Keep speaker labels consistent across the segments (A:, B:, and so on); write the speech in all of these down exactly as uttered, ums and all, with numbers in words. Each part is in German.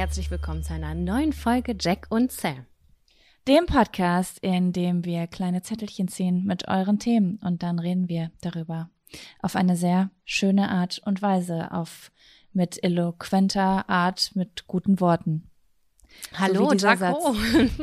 A: herzlich willkommen zu einer neuen Folge Jack und Sam.
B: Dem Podcast, in dem wir kleine Zettelchen ziehen mit euren Themen und dann reden wir darüber. Auf eine sehr schöne Art und Weise, auf mit eloquenter Art, mit guten Worten.
A: Hallo, so Jaco.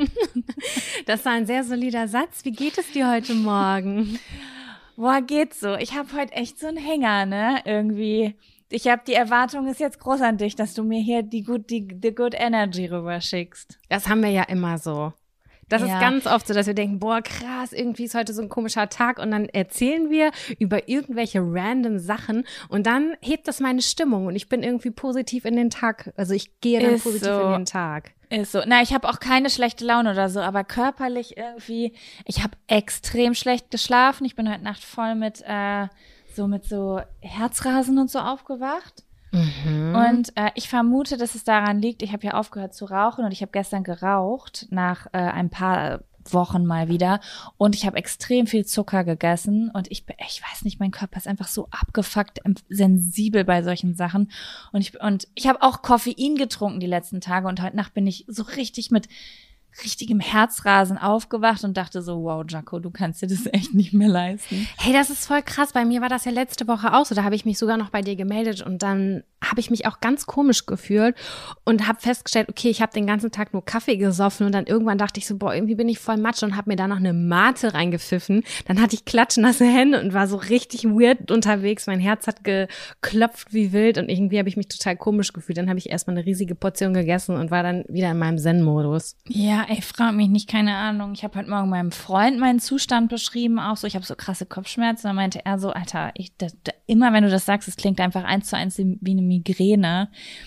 A: Das war ein sehr solider Satz. Wie geht es dir heute Morgen?
B: Boah, geht's so. Ich habe heute echt so einen Hänger, ne? Irgendwie. Ich habe die Erwartung, ist jetzt groß an dich, dass du mir hier die good, die, die good Energy rüberschickst.
A: Das haben wir ja immer so. Das
B: Ja.
A: ist ganz oft so, dass wir denken, boah, krass, irgendwie ist heute so ein komischer Tag und dann erzählen wir über irgendwelche random Sachen und dann hebt das meine Stimmung und ich bin irgendwie positiv in den Tag, also ich gehe dann
B: Ist
A: positiv
B: so.
A: in den Tag.
B: Ist so. Na, ich habe auch keine schlechte Laune oder so, aber körperlich irgendwie, ich habe extrem schlecht geschlafen. Ich bin heute Nacht voll mit äh, so mit so Herzrasen und so aufgewacht.
A: Mhm.
B: Und äh, ich vermute, dass es daran liegt, ich habe ja aufgehört zu rauchen und ich habe gestern geraucht, nach äh, ein paar Wochen mal wieder. Und ich habe extrem viel Zucker gegessen und ich bin, ich weiß nicht, mein Körper ist einfach so abgefuckt, em- sensibel bei solchen Sachen. Und ich und ich habe auch Koffein getrunken die letzten Tage und heute Nacht bin ich so richtig mit richtigem Herzrasen aufgewacht und dachte so, wow, Jaco, du kannst dir das echt nicht mehr leisten.
A: Hey, das ist voll krass. Bei mir war das ja letzte Woche auch so. Da habe ich mich sogar noch bei dir gemeldet und dann habe ich mich auch ganz komisch gefühlt und habe festgestellt, okay, ich habe den ganzen Tag nur Kaffee gesoffen und dann irgendwann dachte ich so, boah, irgendwie bin ich voll Matsch und habe mir da noch eine Mate reingepfiffen. Dann hatte ich klatschnasse Hände und war so richtig weird unterwegs. Mein Herz hat geklopft wie wild und irgendwie habe ich mich total komisch gefühlt. Dann habe ich erstmal eine riesige Portion gegessen und war dann wieder in meinem Zen-Modus.
B: Ja, ey, frag mich nicht, keine Ahnung. Ich habe heute Morgen meinem Freund meinen Zustand beschrieben, auch so, ich habe so krasse Kopfschmerzen. Dann meinte er so, Alter, ich, das, da, immer wenn du das sagst, es klingt einfach eins zu eins wie eine Migräne.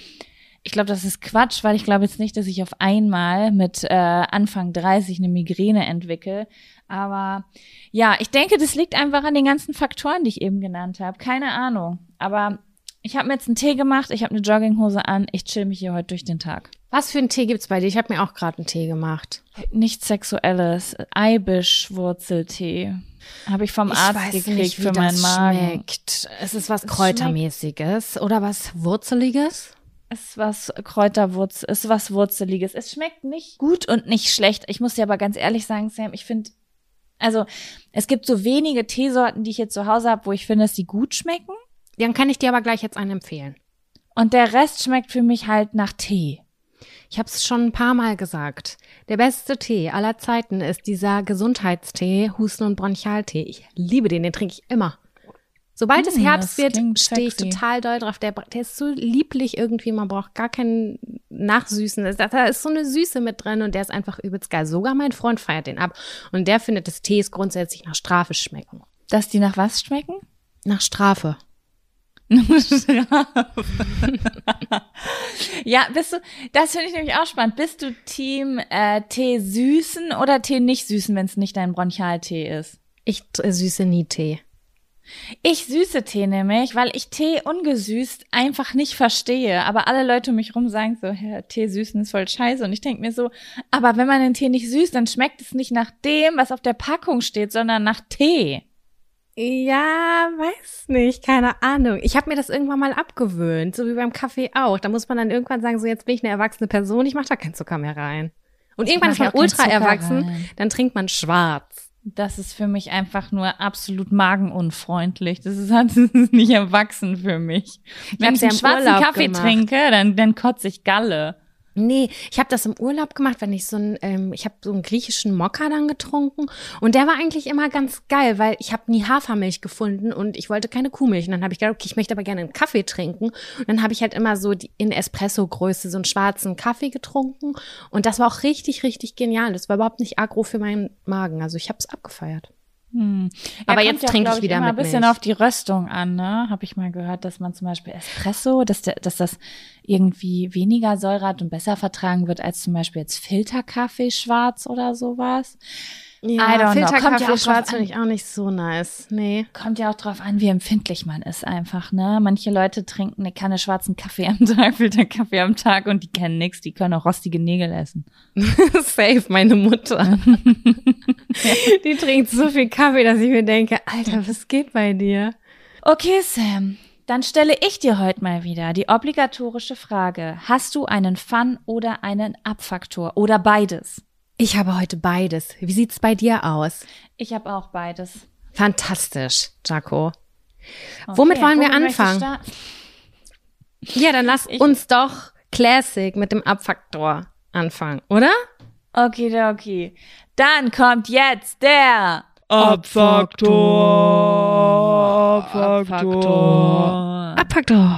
B: Ich glaube, das ist Quatsch, weil ich glaube jetzt nicht, dass ich auf einmal mit äh, Anfang dreißig eine Migräne entwickle. Aber ja, ich denke, das liegt einfach an den ganzen Faktoren, die ich eben genannt habe. Keine Ahnung. Aber ich habe mir jetzt einen Tee gemacht, ich habe eine Jogginghose an, ich chill mich hier heute durch den Tag.
A: Was für einen Tee gibt's bei dir? Ich habe mir auch gerade einen Tee gemacht.
B: Nichts Sexuelles. Eibischwurzeltee. Habe ich vom
A: Ich
B: Arzt
A: weiß
B: gekriegt
A: nicht, wie
B: für meinen
A: das
B: Magen.
A: schmeckt. Es ist was
B: Es
A: Kräutermäßiges oder was Wurzeliges?
B: Ist was Kräuterwurzel, ist was Wurzeliges. Es schmeckt nicht gut und nicht schlecht. Ich muss dir aber ganz ehrlich sagen, Sam, ich finde, also es gibt so wenige Teesorten, die ich hier zu Hause habe, wo ich finde, dass die gut schmecken.
A: Dann kann ich dir aber gleich jetzt einen empfehlen.
B: Und der Rest schmeckt für mich halt nach Tee.
A: Ich habe es schon ein paar Mal gesagt. Der beste Tee aller Zeiten ist dieser Gesundheitstee, Husten- und Bronchialtee. Ich liebe den, den trinke ich immer. Sobald es
B: Hm,
A: Herbst
B: das
A: wird,
B: klingt
A: stehe ich
B: sexy.
A: total doll drauf. Der, der ist so lieblich irgendwie, man braucht gar keinen Nachsüßen. Da da ist so eine Süße mit drin und der ist einfach übelst geil. Sogar mein Freund feiert den ab. Und der findet, dass Tees grundsätzlich nach Strafe schmecken.
B: Dass die nach was schmecken?
A: Nach Strafe.
B: Ja, bist du, das finde ich nämlich auch spannend. Bist du Team äh, Tee süßen oder Tee nicht süßen, wenn es nicht dein Bronchialtee ist?
A: Ich äh, süße nie Tee.
B: Ich süße Tee nämlich, weil ich Tee ungesüßt einfach nicht verstehe. Aber alle Leute um mich rum sagen so, ja, Tee süßen ist voll scheiße. Und ich denke mir so, aber wenn man den Tee nicht süßt, dann schmeckt es nicht nach dem, was auf der Packung steht, sondern nach Tee.
A: Ja, weiß nicht, keine Ahnung. Ich habe mir das irgendwann mal abgewöhnt, so wie beim Kaffee auch. Da muss man dann irgendwann sagen, so jetzt bin ich eine erwachsene Person, ich mache da keinen Zucker mehr rein. Und irgendwann
B: mach
A: ist man
B: ja auch keinen
A: ultra
B: Zucker
A: erwachsen,
B: rein.
A: dann trinkt man schwarz.
B: Das ist für mich einfach nur absolut magenunfreundlich. Das ist, das ist nicht erwachsen für mich. Wenn
A: hab's
B: ich
A: ja
B: einen
A: im
B: schwarzen
A: Urlaub
B: Kaffee
A: gemacht.
B: trinke, dann, dann kotze ich Galle.
A: Nee, ich habe das im Urlaub gemacht, wenn ich so ein, ähm, ich habe so einen griechischen Mokka dann getrunken und der war eigentlich immer ganz geil, weil ich habe nie Hafermilch gefunden und ich wollte keine Kuhmilch und dann habe ich gedacht, okay, ich möchte aber gerne einen Kaffee trinken und dann habe ich halt immer so die, in Espresso-Größe so einen schwarzen Kaffee getrunken und das war auch richtig, richtig genial. Das war überhaupt nicht aggro für meinen Magen, also ich habe es abgefeiert.
B: Hm.
A: Aber
B: Ja,
A: jetzt
B: kommt ja auch,
A: trinke
B: glaub
A: ich wieder
B: immer
A: mit
B: ein bisschen
A: Milch.
B: auf die Röstung an, ne? Habe ich mal gehört, dass man zum Beispiel Espresso, dass, der, dass das irgendwie weniger Säure hat und besser vertragen wird als zum Beispiel jetzt Filterkaffee schwarz oder sowas. I don't know. Kommt ja
A: Filterkaffee
B: auch drauf
A: schwarz
B: an.
A: finde ich auch nicht so nice. Nee.
B: Kommt ja auch drauf an, wie empfindlich man ist einfach, ne? Manche Leute trinken eine Kanne schwarzen Kaffee am Tag, Filterkaffee am Tag und die kennen nix, die können auch rostige Nägel essen.
A: Safe, meine Mutter. Die trinkt so viel Kaffee, dass ich mir denke, Alter, was geht bei dir?
B: Okay, Sam. Dann stelle ich dir heute mal wieder die obligatorische Frage. Hast du einen Fun- oder einen Abfaktor oder beides?
A: Ich habe heute beides. Wie sieht's bei dir aus?
B: Ich habe auch beides.
A: Fantastisch, Jaco.
B: Okay,
A: Womit wollen wir
B: womit
A: anfangen? Ja, dann lass
B: Ich-
A: uns doch Classic mit dem Abfaktor anfangen, oder?
B: Okay, okay. Dann kommt jetzt der
C: Abfaktor. Abfaktor.
A: Abfaktor.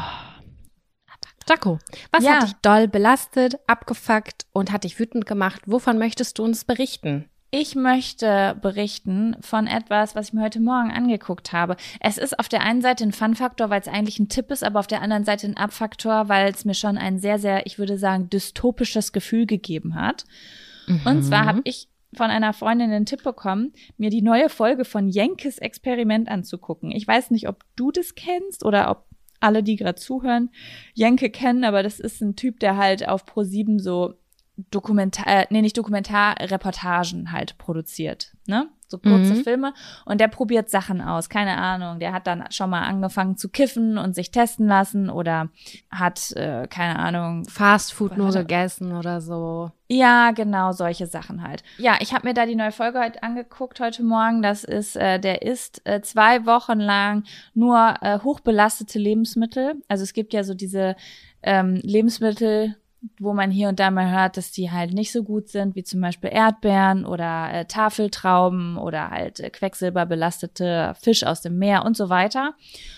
A: Jaco, was
B: Ja.
A: hat dich doll belastet, abgefuckt und hat dich wütend gemacht? Wovon möchtest du uns berichten?
B: Ich möchte berichten von etwas, was ich mir heute Morgen angeguckt habe. Es ist auf der einen Seite ein Fun-Faktor, weil es eigentlich ein Tipp ist, aber auf der anderen Seite ein Abfaktor, weil es mir schon ein sehr, sehr, ich würde sagen, dystopisches Gefühl gegeben hat. Und zwar habe ich von einer Freundin den Tipp bekommen, mir die neue Folge von Jenkes Experiment anzugucken. Ich weiß nicht, ob du das kennst oder ob alle, die gerade zuhören, Jenke kennen, aber das ist ein Typ, der halt auf ProSieben so Dokumentar, äh, nee, nicht Dokumentar, Reportagen halt produziert, ne? So kurze
A: Mhm.
B: Filme. Und der probiert Sachen aus, keine Ahnung. Der hat dann schon mal angefangen zu kiffen und sich testen lassen oder hat, äh, keine Ahnung,
A: Fast Food nur
B: Warte.
A: gegessen oder so.
B: ja, genau, solche Sachen halt. Ja, ich habe mir da die neue Folge heute angeguckt heute Morgen. Das ist, äh, der isst äh, zwei Wochen lang nur äh, hochbelastete Lebensmittel. Also es gibt ja so diese ähm, Lebensmittel, wo man hier und da mal hört, dass die halt nicht so gut sind, wie zum Beispiel Erdbeeren oder äh, Tafeltrauben oder halt äh, quecksilberbelastete Fisch aus dem Meer und so weiter.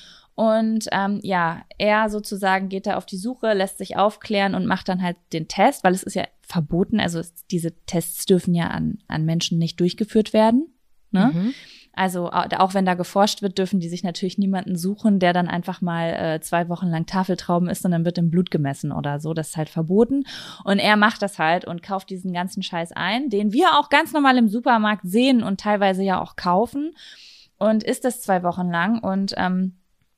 B: Und ähm, ja, er sozusagen geht da auf die Suche, lässt sich aufklären und macht dann halt den Test, weil es ist ja verboten, also es, diese Tests dürfen ja an, an Menschen nicht durchgeführt werden. Ne?
A: Mhm.
B: Also au- auch wenn da geforscht wird, dürfen die sich natürlich niemanden suchen, der dann einfach mal äh, zwei Wochen lang Tafeltrauben isst und dann wird im Blut gemessen oder so. Das ist halt verboten. Und er macht das halt und kauft diesen ganzen Scheiß ein, den wir auch ganz normal im Supermarkt sehen und teilweise ja auch kaufen. Und isst das zwei Wochen lang und ähm,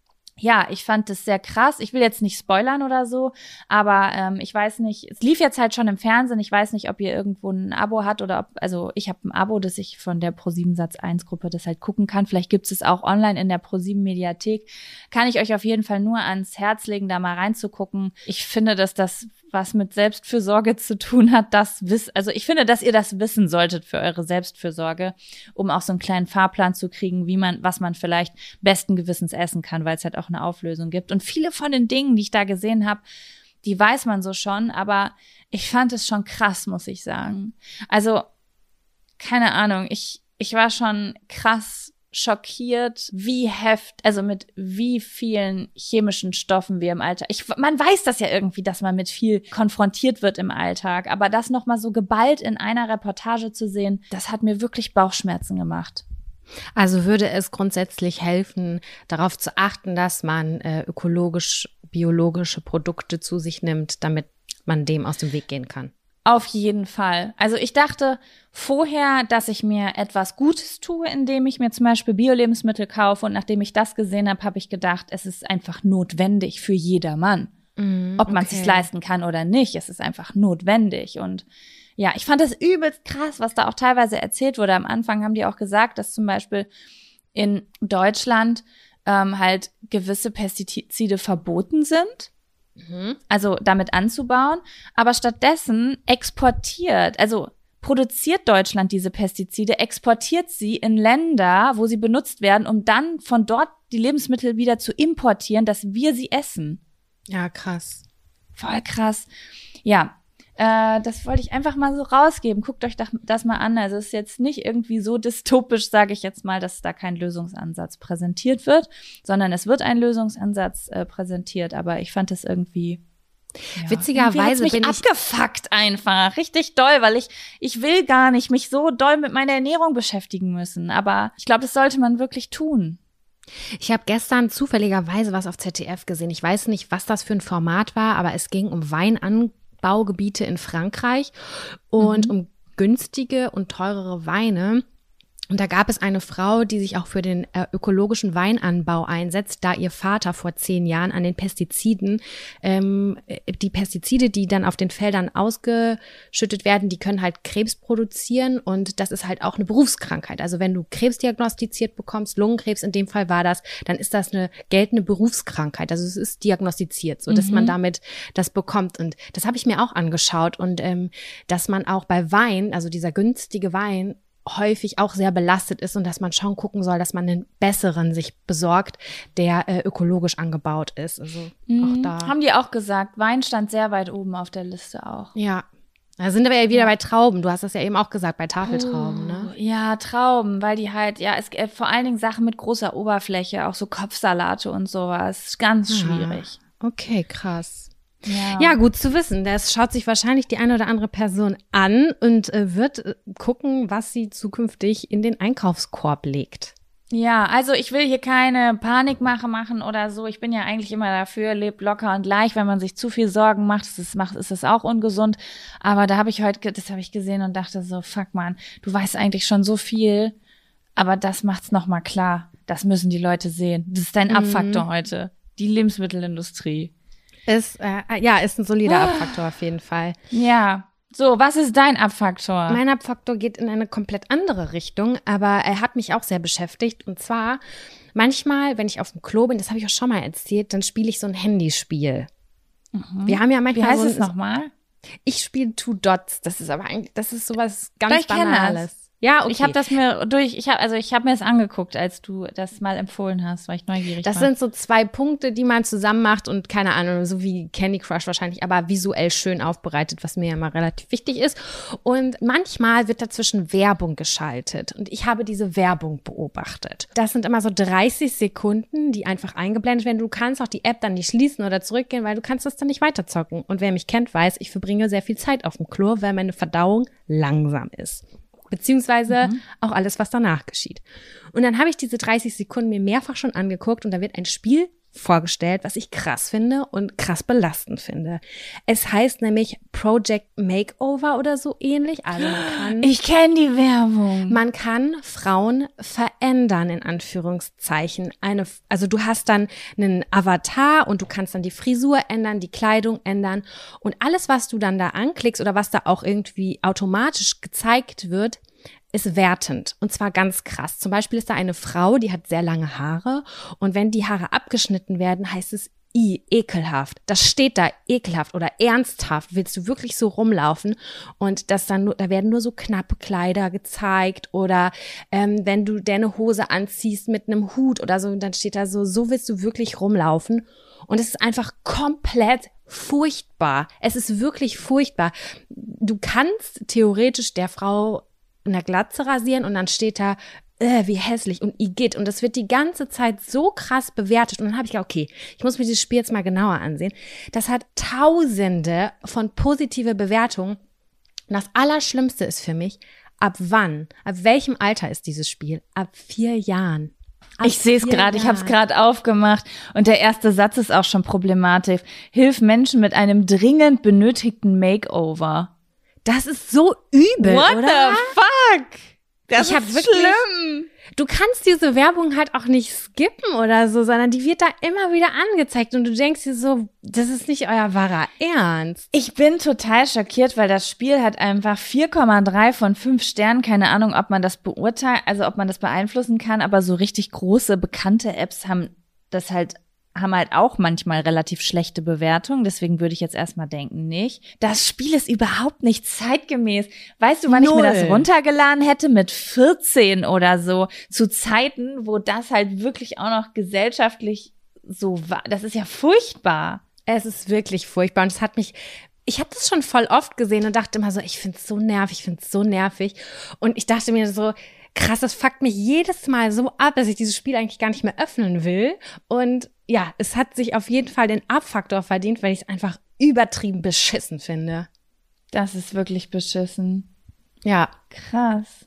B: ja, ich fand das sehr krass. Ich will jetzt nicht spoilern oder so, aber ähm, ich weiß nicht, es lief jetzt halt schon im Fernsehen. Ich weiß nicht, ob ihr irgendwo ein Abo hat oder ob, also ich habe ein Abo, dass ich von der ProSieben Sat eins Gruppe das halt gucken kann. Vielleicht gibt es auch online in der ProSieben Mediathek. Kann ich euch auf jeden Fall nur ans Herz legen, da mal reinzugucken. Ich finde, dass das was mit Selbstfürsorge zu tun hat, das wiss, also ich finde, dass ihr das wissen solltet für eure Selbstfürsorge, um auch so einen kleinen Fahrplan zu kriegen, wie man, was man vielleicht besten Gewissens essen kann, weil es halt auch eine Auflösung gibt. Und viele von den Dingen, die ich da gesehen habe, die weiß man so schon, aber ich fand es schon krass, muss ich sagen. Also, keine Ahnung, ich, ich war schon krass schockiert, wie heft, also mit wie vielen chemischen Stoffen wir im Alltag, ich, man weiß das ja irgendwie, dass man mit viel konfrontiert wird im Alltag, aber das nochmal so geballt in einer Reportage zu sehen, das hat mir wirklich Bauchschmerzen gemacht.
A: Also würde es grundsätzlich helfen, darauf zu achten, dass man äh, ökologisch-biologische Produkte zu sich nimmt, damit man dem aus dem Weg gehen kann.
B: Auf jeden Fall. Also ich dachte vorher, dass ich mir etwas Gutes tue, indem ich mir zum Beispiel Bio-Lebensmittel kaufe. Und nachdem ich das gesehen habe, habe ich gedacht, es ist einfach notwendig für jedermann.
A: Mm,
B: Ob man es
A: okay.
B: sich leisten kann oder nicht, es ist einfach notwendig. Und ja, ich fand das übelst krass, was da auch teilweise erzählt wurde. Am Anfang haben die auch gesagt, dass zum Beispiel in Deutschland ähm, halt gewisse Pestizide verboten sind.
A: Mhm.
B: Also damit anzubauen, aber stattdessen exportiert, also produziert Deutschland diese Pestizide, exportiert sie in Länder, wo sie benutzt werden, um dann von dort die Lebensmittel wieder zu importieren, dass wir sie essen.
A: Ja, krass.
B: Voll krass. Ja, äh, das wollte ich einfach mal so rausgeben. Guckt euch das, das mal an. Also es ist jetzt nicht irgendwie so dystopisch, sage ich jetzt mal, dass da kein Lösungsansatz präsentiert wird, sondern es wird ein Lösungsansatz äh, präsentiert. Aber ich fand das irgendwie ja,
A: Witzigerweise
B: irgendwie hat's mich
A: bin ich-
B: abgefuckt einfach. Richtig doll, weil ich ich will gar nicht mich so doll mit meiner Ernährung beschäftigen müssen. Aber ich glaube, das sollte man wirklich tun.
A: Ich habe gestern zufälligerweise was auf Z D F gesehen. Ich weiß nicht, was das für ein Format war, aber es ging um Weinanbaugebiete in Frankreich und
B: Mhm.
A: um günstige und teurere Weine. Und da gab es eine Frau, die sich auch für den äh, ökologischen Weinanbau einsetzt, da ihr Vater vor zehn Jahren an den Pestiziden, ähm, die Pestizide, die dann auf den Feldern ausgeschüttet werden, die können halt Krebs produzieren und das ist halt auch eine Berufskrankheit. Also wenn du Krebs diagnostiziert bekommst, Lungenkrebs in dem Fall war das, dann ist das eine geltende Berufskrankheit. Also es ist diagnostiziert, so dass mhm. man damit das bekommt. Und das habe ich mir auch angeschaut und ähm, dass man auch bei Wein, also dieser günstige Wein, häufig auch sehr belastet ist und dass man schon gucken soll, dass man einen besseren sich besorgt, der äh, ökologisch angebaut ist. Also
B: mhm.
A: auch da.
B: Haben die auch gesagt, Wein stand sehr weit oben auf der Liste auch.
A: Ja. Da sind wir ja wieder ja. bei Trauben. Du hast das ja eben auch gesagt, bei Tafeltrauben,
B: oh,
A: ne?
B: Ja, Trauben, weil die halt, ja, es äh, vor allen Dingen Sachen mit großer Oberfläche, auch so Kopfsalate und sowas, ganz schwierig.
A: Ah, okay, krass.
B: Ja.
A: ja, gut zu wissen. Das schaut sich wahrscheinlich die eine oder andere Person an und äh, wird äh, gucken, was sie zukünftig in den Einkaufskorb legt.
B: Ja, also ich will hier keine Panikmache machen oder so. Ich bin ja eigentlich immer dafür, lebt locker und leicht. Wenn man sich zu viel Sorgen macht, ist es, macht, ist es auch ungesund. Aber da habe ich heute, das habe ich gesehen und dachte so, fuck man, du weißt eigentlich schon so viel, aber das macht's nochmal klar. Das müssen die Leute sehen. Das ist dein mhm. Abfaktor heute. Die Lebensmittelindustrie.
A: Ist, äh, ja, ist ein solider Abfaktor auf jeden Fall.
B: Ja. So, was ist dein Abfaktor?
A: Mein Abfaktor geht in eine komplett andere Richtung, aber er hat mich auch sehr beschäftigt. Und zwar, manchmal, wenn ich auf dem Klo bin, das habe ich auch schon mal erzählt, dann spiele ich so ein Handyspiel.
B: Mhm.
A: Wir haben ja manchmal
B: Wie heißt
A: so
B: es nochmal?
A: Ich spiele Two Dots. Das ist aber eigentlich, das ist sowas ganz
B: ich
A: Banales.
B: Das.
A: Ja, okay.
B: Ich habe das mir durch, ich habe also ich habe mir das angeguckt, als du das mal empfohlen hast, weil ich neugierig
A: das war. Das sind so zwei Punkte, die man zusammen macht und keine Ahnung, so wie Candy Crush wahrscheinlich, aber visuell schön aufbereitet, was mir ja mal relativ wichtig ist. Und manchmal wird dazwischen Werbung geschaltet und ich habe diese Werbung beobachtet. Das sind immer so dreißig Sekunden, die einfach eingeblendet werden. Du kannst auch die App dann nicht schließen oder zurückgehen, weil du kannst das dann nicht weiterzocken. Und wer mich kennt, weiß, ich verbringe sehr viel Zeit auf dem Klo, weil meine Verdauung langsam ist. Beziehungsweise mhm. auch alles, was danach geschieht. Und dann habe ich diese dreißig Sekunden mir mehrfach schon angeguckt und da wird ein Spiel vorgestellt, was ich krass finde und krass belastend finde. Es heißt nämlich Project Makeover oder so ähnlich. Also man kann,
B: ich kenne die Werbung.
A: Man kann Frauen verändern, in Anführungszeichen. Eine, also du hast dann einen Avatar und du kannst dann die Frisur ändern, die Kleidung ändern und alles, was du dann da anklickst oder was da auch irgendwie automatisch gezeigt wird, ist wertend und zwar ganz krass. Zum Beispiel ist da eine Frau, die hat sehr lange Haare und wenn die Haare abgeschnitten werden, heißt es i, ekelhaft. Das steht da, ekelhaft oder ernsthaft. Willst du wirklich so rumlaufen? Und das dann nur, da werden nur so knappe Kleider gezeigt oder ähm, wenn du deine Hose anziehst mit einem Hut oder so, dann steht da so, so willst du wirklich rumlaufen. Und es ist einfach komplett furchtbar. Es ist wirklich furchtbar. Du kannst theoretisch der Frau eine Glatze rasieren und dann steht da, äh, wie hässlich und igitt. Und das wird die ganze Zeit so krass bewertet. Und dann habe ich gedacht, okay, ich muss mir dieses Spiel jetzt mal genauer ansehen. Das hat tausende von positive Bewertungen. Und das Allerschlimmste ist für mich, ab wann, ab welchem Alter ist dieses Spiel? Ab vier Jahren. Ab
B: ich sehe es gerade, ich habe es gerade aufgemacht. Und der erste Satz ist auch schon problematisch. Hilf Menschen mit einem dringend benötigten Makeover.
A: Das ist so übel,
B: What
A: oder?
B: What the fuck? Das
A: ich
B: ist
A: wirklich,
B: schlimm.
A: Du kannst diese Werbung halt auch nicht skippen oder so, sondern die wird da immer wieder angezeigt und du denkst dir so, das ist nicht euer wahrer Ernst.
B: Ich bin total schockiert, weil das Spiel hat einfach vier Komma drei von fünf Sternen. Keine Ahnung, ob man das beurteilt, also ob man das beeinflussen kann, aber so richtig große, bekannte Apps haben das halt haben halt auch manchmal relativ schlechte Bewertungen, deswegen würde ich jetzt erstmal denken, nicht. Das Spiel ist überhaupt nicht zeitgemäß. Weißt du, wann Null. ich mir das runtergeladen hätte? Mit vierzehn oder so, zu Zeiten, wo das halt wirklich auch noch gesellschaftlich so war. Das ist ja furchtbar.
A: Es ist wirklich furchtbar und es hat mich, ich habe das schon voll oft gesehen und dachte immer so, ich find's so nervig, ich find's so nervig und ich dachte mir so, krass, das fuckt mich jedes Mal so ab, dass ich dieses Spiel eigentlich gar nicht mehr öffnen will. Und ja, es hat sich auf jeden Fall den Abfaktor verdient, weil ich es einfach übertrieben beschissen finde.
B: Das ist wirklich beschissen.
A: Ja.
B: Krass.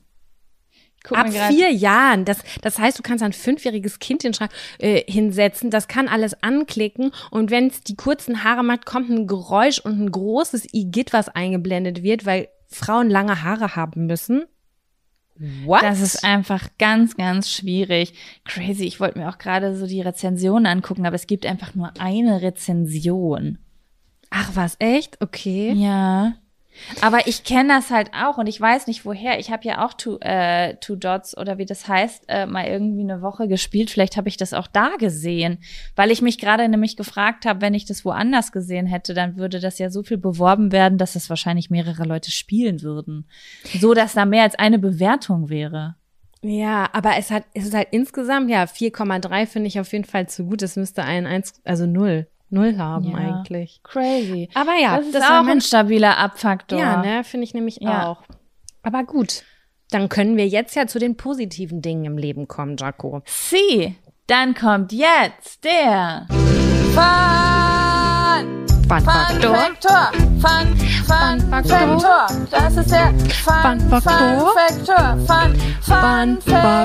A: Guck Ab vier Jahren. Das, das heißt, du kannst ein fünfjähriges Kind hinschrei- äh, hinsetzen, das kann alles anklicken und wenn es die kurzen Haare macht, kommt ein Geräusch und ein großes Igitt, was eingeblendet wird, weil Frauen lange Haare haben müssen. What?
B: Das ist einfach ganz, ganz schwierig. Crazy. Ich wollte mir auch gerade so die Rezensionen angucken, aber es gibt einfach nur eine Rezension.
A: Ach was, echt? Okay.
B: Ja. Aber ich kenne das halt auch und ich weiß nicht woher. Ich habe ja auch Two, äh, Two Dots oder wie das heißt, äh, mal irgendwie eine Woche gespielt. Vielleicht habe ich das auch da gesehen, weil ich mich gerade nämlich gefragt habe, wenn ich das woanders gesehen hätte, dann würde das ja so viel beworben werden, dass das wahrscheinlich mehrere Leute spielen würden. So, dass da mehr als eine Bewertung wäre.
A: Ja, aber es hat, es ist halt insgesamt, ja, vier Komma drei finde ich auf jeden Fall zu gut. Es müsste ein eins, also null. Null haben
B: Ja.
A: eigentlich.
B: Crazy.
A: Aber ja,
B: das ist
A: das
B: auch
A: war
B: ein
A: mein
B: stabiler Abfaktor.
A: Ja, ne, finde ich nämlich
B: Ja.
A: auch. Aber gut, dann können wir jetzt ja zu den positiven Dingen im Leben kommen, Jaco.
B: Sie, dann kommt jetzt der Fun
A: Fun-Faktor.
B: Faktor. Fun, Fun
A: Fun-Faktor.
B: Faktor. Das ist der Fun
A: Fun-Faktor.
B: Faktor. Fun, Fun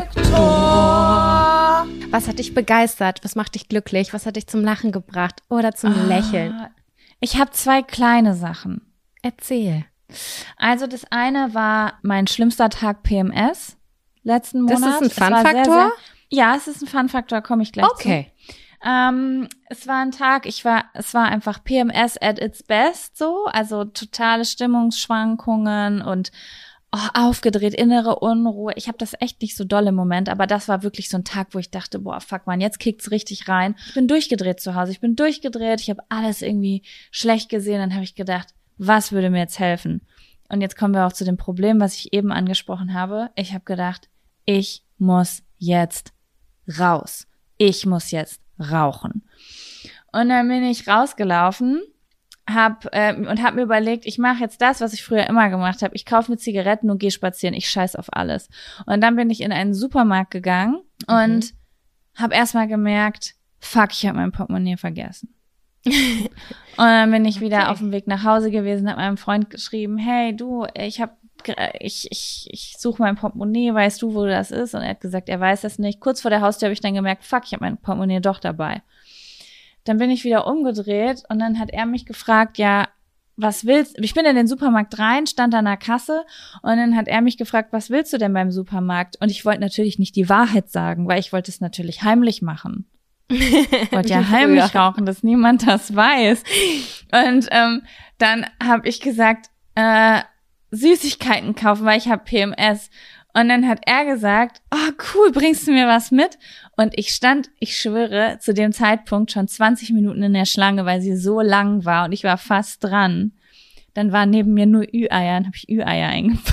B: Faktor.
A: Was hat dich begeistert? Was macht dich glücklich? Was hat dich zum Lachen gebracht oder zum Lächeln?
B: Ich habe zwei kleine Sachen.
A: Erzähl.
B: Also das eine war mein schlimmster Tag P M S letzten
A: Das
B: Monat.
A: ist ein
B: Es war sehr,
A: Fun-Faktor?
B: sehr- Ja, es ist ein Fun-Faktor, komme ich gleich zu.
A: Okay.
B: Ähm, es war ein Tag, ich war, es war einfach P M S at its best, so, also totale Stimmungsschwankungen und oh, aufgedreht, innere Unruhe. Ich habe das echt nicht so doll im Moment, aber das war wirklich so ein Tag, wo ich dachte, boah, fuck man, jetzt kickt's richtig rein. Ich bin durchgedreht zu Hause, ich bin durchgedreht, ich habe alles irgendwie schlecht gesehen, dann habe ich gedacht, was würde mir jetzt helfen? Und jetzt kommen wir auch zu dem Problem, was ich eben angesprochen habe. Ich habe gedacht, ich muss jetzt raus. Ich muss jetzt rauchen. Und dann bin ich rausgelaufen hab, äh, und habe mir überlegt, ich mache jetzt das, was ich früher immer gemacht habe. Ich kaufe mir Zigaretten und gehe spazieren. Ich scheiß auf alles. Und dann bin ich in einen Supermarkt gegangen
A: Mhm.
B: und habe erstmal gemerkt, fuck, ich habe mein Portemonnaie vergessen. Und dann bin ich wieder
A: Okay.
B: auf dem Weg nach Hause gewesen, habe meinem Freund geschrieben, hey du, ich habe ich ich ich suche mein Portemonnaie, weißt du, wo das ist? Und er hat gesagt, er weiß das nicht. Kurz vor der Haustür habe ich dann gemerkt, fuck, ich habe mein Portemonnaie doch dabei. Dann bin ich wieder umgedreht und dann hat er mich gefragt, ja, was willst du? Ich bin in den Supermarkt rein, stand an der Kasse und dann hat er mich gefragt, was willst du denn beim Supermarkt? Und ich wollte natürlich nicht die Wahrheit sagen, weil ich wollte es natürlich heimlich machen. Ich wollte ja heimlich
A: Früher.
B: rauchen, dass niemand das weiß. Und ähm, dann habe ich gesagt, äh, Süßigkeiten kaufen, weil ich habe P M S. Und dann hat er gesagt, oh cool, bringst du mir was mit? Und ich stand, ich schwöre, zu dem Zeitpunkt schon zwanzig Minuten in der Schlange, weil sie so lang war und ich war fast dran. Dann waren neben mir nur Ü-Eier, dann habe ich Ü-Eier eingepackt.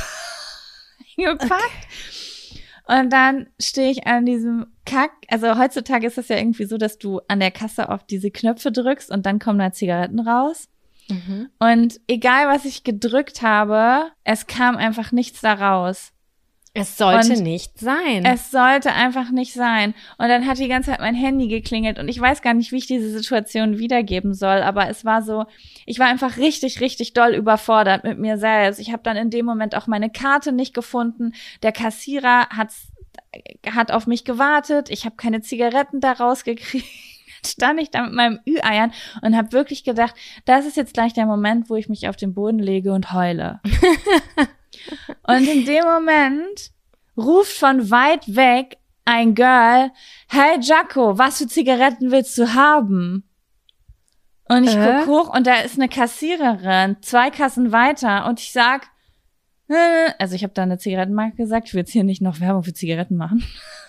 B: eingepackt. Und dann stehe ich an diesem Kack, also heutzutage ist es ja irgendwie so, dass du an der Kasse auf diese Knöpfe drückst und dann kommen da Zigaretten raus.
A: Mhm.
B: Und egal, was ich gedrückt habe, es kam einfach nichts da raus.
A: Es sollte
B: Und
A: nicht sein.
B: Es sollte einfach nicht sein. Und dann hat die ganze Zeit mein Handy geklingelt und ich weiß gar nicht, wie ich diese Situation wiedergeben soll, aber es war so, ich war einfach richtig, richtig doll überfordert mit mir selbst. Ich habe dann in dem Moment auch meine Karte nicht gefunden. Der Kassierer hat's, hat auf mich gewartet. Ich habe keine Zigaretten da rausgekriegt. Stand ich da mit meinem Ü-Eiern und habe wirklich gedacht, das ist jetzt gleich der Moment, wo ich mich auf den Boden lege und heule. Und in dem Moment ruft von weit weg ein Girl, hey Jaco, was für Zigaretten willst du haben? Und ich
A: Äh?
B: guck hoch und da ist eine Kassiererin, zwei Kassen weiter und ich sag, äh, also ich habe da eine Zigarettenmarke gesagt, ich will jetzt hier nicht noch Werbung für Zigaretten machen.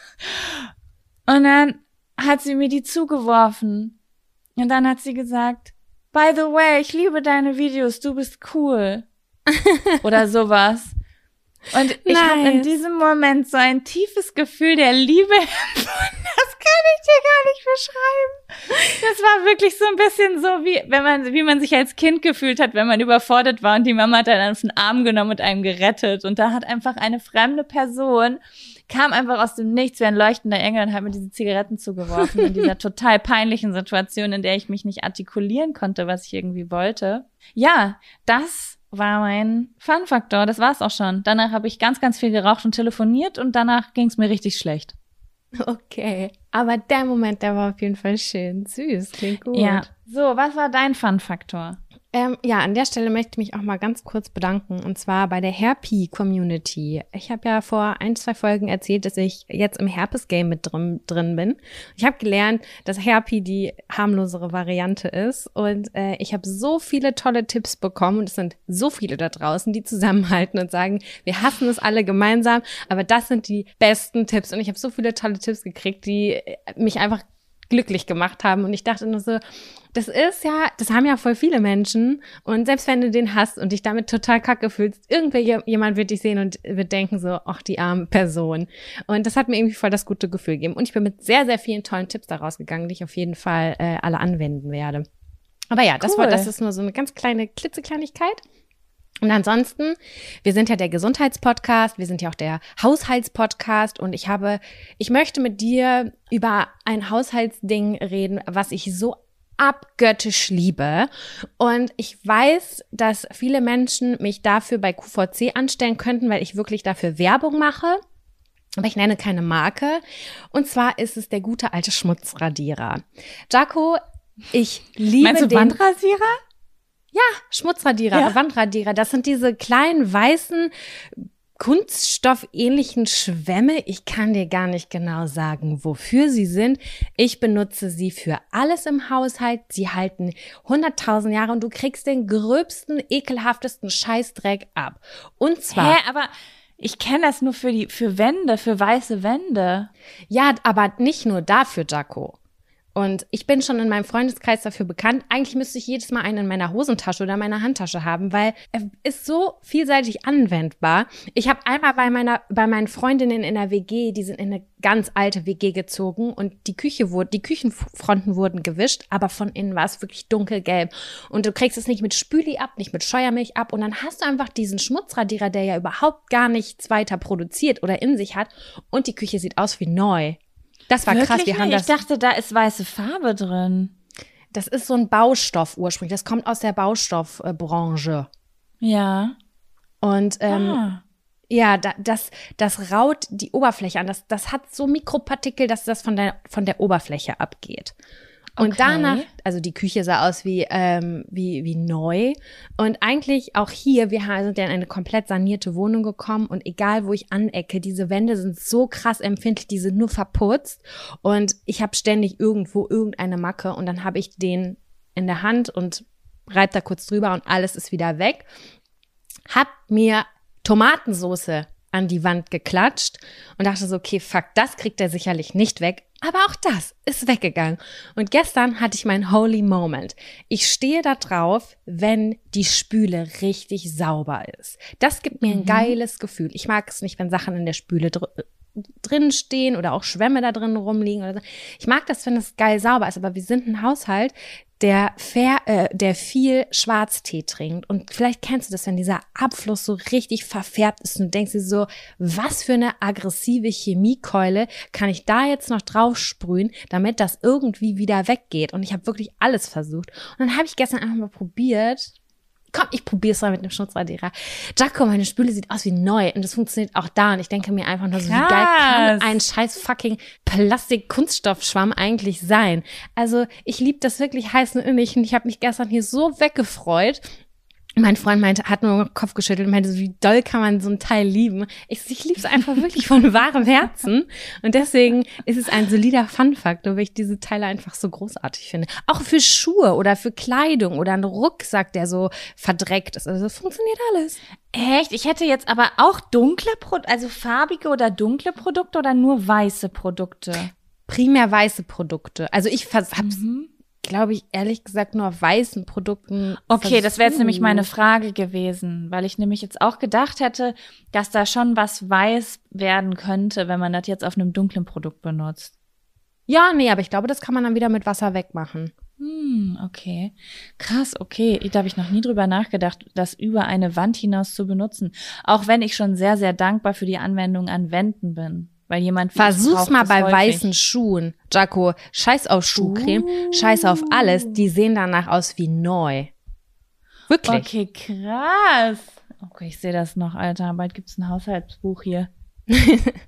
B: Und dann hat sie mir die zugeworfen. Und dann hat sie gesagt, by the way, ich liebe deine Videos, du bist cool. Oder sowas. Und ich habe in
A: Nice.
B: diesem Moment so ein tiefes Gefühl der Liebe empfunden. Das kann ich dir gar nicht beschreiben. Das war wirklich so ein bisschen so, wie wenn man, wie man sich als Kind gefühlt hat, wenn man überfordert war und die Mama hat einen auf den Arm genommen und einem gerettet. Und da hat einfach eine fremde Person, kam einfach aus dem Nichts wie ein leuchtender Engel und hat mir diese Zigaretten zugeworfen in dieser total peinlichen Situation, in der ich mich nicht artikulieren konnte, was ich irgendwie wollte. Ja, das war mein Fun-Faktor. Das war's auch schon. Danach habe ich ganz, ganz viel geraucht und telefoniert und danach ging's mir richtig schlecht.
A: Okay. Aber der Moment, der war auf jeden Fall schön. Süß, klingt gut.
B: Ja. So, was war dein Fun-Faktor?
A: Ähm, ja, an der Stelle möchte ich mich auch mal ganz kurz bedanken, und zwar bei der Herpy-Community. Ich habe ja vor ein, zwei Folgen erzählt, dass ich jetzt im Herpes-Game mit drin, drin bin. Ich habe gelernt, dass Herpy die harmlosere Variante ist, und äh, ich habe so viele tolle Tipps bekommen, und es sind so viele da draußen, die zusammenhalten und sagen, wir hassen es alle gemeinsam, aber das sind die besten Tipps, und ich habe so viele tolle Tipps gekriegt, die mich einfach glücklich gemacht haben, und ich dachte nur so, das ist ja, das haben ja voll viele Menschen, und selbst wenn du den hast und dich damit total kacke fühlst, irgendjemand wird dich sehen und wird denken so, ach, die arme Person. Und das hat mir irgendwie voll das gute Gefühl gegeben, und ich bin mit sehr, sehr vielen tollen Tipps daraus gegangen, die ich auf jeden Fall äh, alle anwenden werde. Aber ja, das
B: Cool.
A: war, das ist nur so eine ganz kleine Klitzekleinigkeit. Und ansonsten, wir sind ja der Gesundheitspodcast, wir sind ja auch der Haushaltspodcast, und ich habe, ich möchte mit dir über ein Haushaltsding reden, was ich so abgöttisch liebe. Und ich weiß, dass viele Menschen mich dafür bei Q V C anstellen könnten, weil ich wirklich dafür Werbung mache. Aber ich nenne keine Marke. Und zwar ist es der gute alte Schmutzradierer. Jaco, ich liebe
B: Meinst du
A: den.
B: Wandrasierer?
A: Ja, Schmutzradierer,
B: Ja.
A: Wandradierer. Das sind diese kleinen weißen kunststoffähnlichen Schwämme. Ich kann dir gar nicht genau sagen, wofür sie sind. Ich benutze sie für alles im Haushalt. Sie halten hunderttausend Jahre, und du kriegst den gröbsten, ekelhaftesten Scheißdreck ab. Und zwar.
B: Hä, aber ich kenne das nur für die, für Wände, für weiße Wände.
A: Ja, aber nicht nur dafür, Jaco. Und ich bin schon in meinem Freundeskreis dafür bekannt. Eigentlich müsste ich jedes Mal einen in meiner Hosentasche oder meiner Handtasche haben, weil er ist so vielseitig anwendbar. Ich habe einmal bei meiner, bei meinen Freundinnen in der W G, die sind in eine ganz alte W G gezogen, und die Küche wurde, die Küchenfronten wurden gewischt, aber von innen war es wirklich dunkelgelb. Und du kriegst es nicht mit Spüli ab, nicht mit Scheuermilch ab, und dann hast du einfach diesen Schmutzradierer, der ja überhaupt gar nichts weiter produziert oder in sich hat, und die Küche sieht aus wie neu. Das war
B: Wirklich
A: krass. Wir
B: nicht?
A: haben das.
B: Ich dachte, da ist weiße Farbe drin.
A: Das ist so ein Baustoff ursprünglich. Das kommt aus der Baustoffbranche.
B: Ja.
A: Und ähm,
B: ah.
A: ja, da, das, das raut die Oberfläche an. Das, das hat so Mikropartikel, dass das von der, von der Oberfläche abgeht. Und
B: Okay.
A: danach, also die Küche sah aus wie, ähm, wie, wie neu. Und eigentlich auch hier, wir sind ja in eine komplett sanierte Wohnung gekommen, und egal wo ich anecke, diese Wände sind so krass empfindlich, die sind nur verputzt, und ich habe ständig irgendwo irgendeine Macke, und dann habe ich den in der Hand und reib da kurz drüber, und alles ist wieder weg. Hab mir Tomatensoße an die Wand geklatscht und dachte so, okay, fuck, das kriegt er sicherlich nicht weg. Aber auch das ist weggegangen. Und gestern hatte ich meinen Holy Moment. Ich stehe da drauf, wenn die Spüle richtig sauber ist. Das gibt mir ein
B: Mhm.
A: geiles Gefühl. Ich mag es nicht, wenn Sachen in der Spüle dr- drin stehen oder auch Schwämme da drin rumliegen oder so. Ich mag das, wenn es geil sauber ist, aber wir sind ein Haushalt, der fair, äh, der viel Schwarztee trinkt. Und vielleicht kennst du das, wenn dieser Abfluss so richtig verfärbt ist, und du denkst dir so, was für eine aggressive Chemiekeule kann ich da jetzt noch drauf sprühen, damit das irgendwie wieder weggeht. Und ich habe wirklich alles versucht. Und dann habe ich gestern einfach mal probiert. Komm, ich probiere es mal mit dem Schmutzradierer. Jaco, meine Spüle sieht aus wie neu, und das funktioniert auch da. Und ich denke mir einfach nur so, wie geil kann ein scheiß fucking Plastik-Kunststoffschwamm eigentlich sein? Also ich liebe das wirklich heiß und innig, und ich habe mich gestern hier so weggefreut. Mein Freund meinte, hat nur den Kopf geschüttelt und meinte so, wie doll kann man so ein Teil lieben? Ich, ich liebe es einfach wirklich von wahrem Herzen. Und deswegen ist es ein solider Fun-Faktor, weil ich diese Teile einfach so großartig finde. Auch für Schuhe oder für Kleidung oder einen Rucksack, der so verdreckt ist. Also das funktioniert alles.
B: Echt? Ich hätte jetzt aber auch dunkle Produkte, also farbige oder dunkle Produkte oder nur weiße Produkte?
A: Primär weiße Produkte. Also ich hab's,
B: Mhm.
A: glaube ich, ehrlich gesagt nur auf weißen Produkten.
B: Okay, das wäre jetzt nämlich meine
A: versucht.
B: Frage gewesen, weil ich nämlich jetzt auch gedacht hätte, dass da schon was weiß werden könnte, wenn man das jetzt auf einem dunklen Produkt benutzt.
A: Ja, nee, aber ich glaube, das kann man dann wieder mit Wasser wegmachen.
B: Hm, okay. Krass, okay. Da habe ich noch nie drüber nachgedacht, das über eine Wand hinaus zu benutzen. Auch wenn ich schon sehr, sehr dankbar für die Anwendung an Wänden bin. Weil jemand wie ich
A: Versuch's
B: braucht
A: mal
B: das
A: bei
B: häufig.
A: weißen Schuhen. Jaco, scheiß auf Schuhcreme,
B: Uh.
A: scheiß auf alles. Die sehen danach aus wie neu. Wirklich.
B: Okay, krass. Okay, ich sehe das noch, Alter. Bald gibt's ein Haushaltsbuch hier.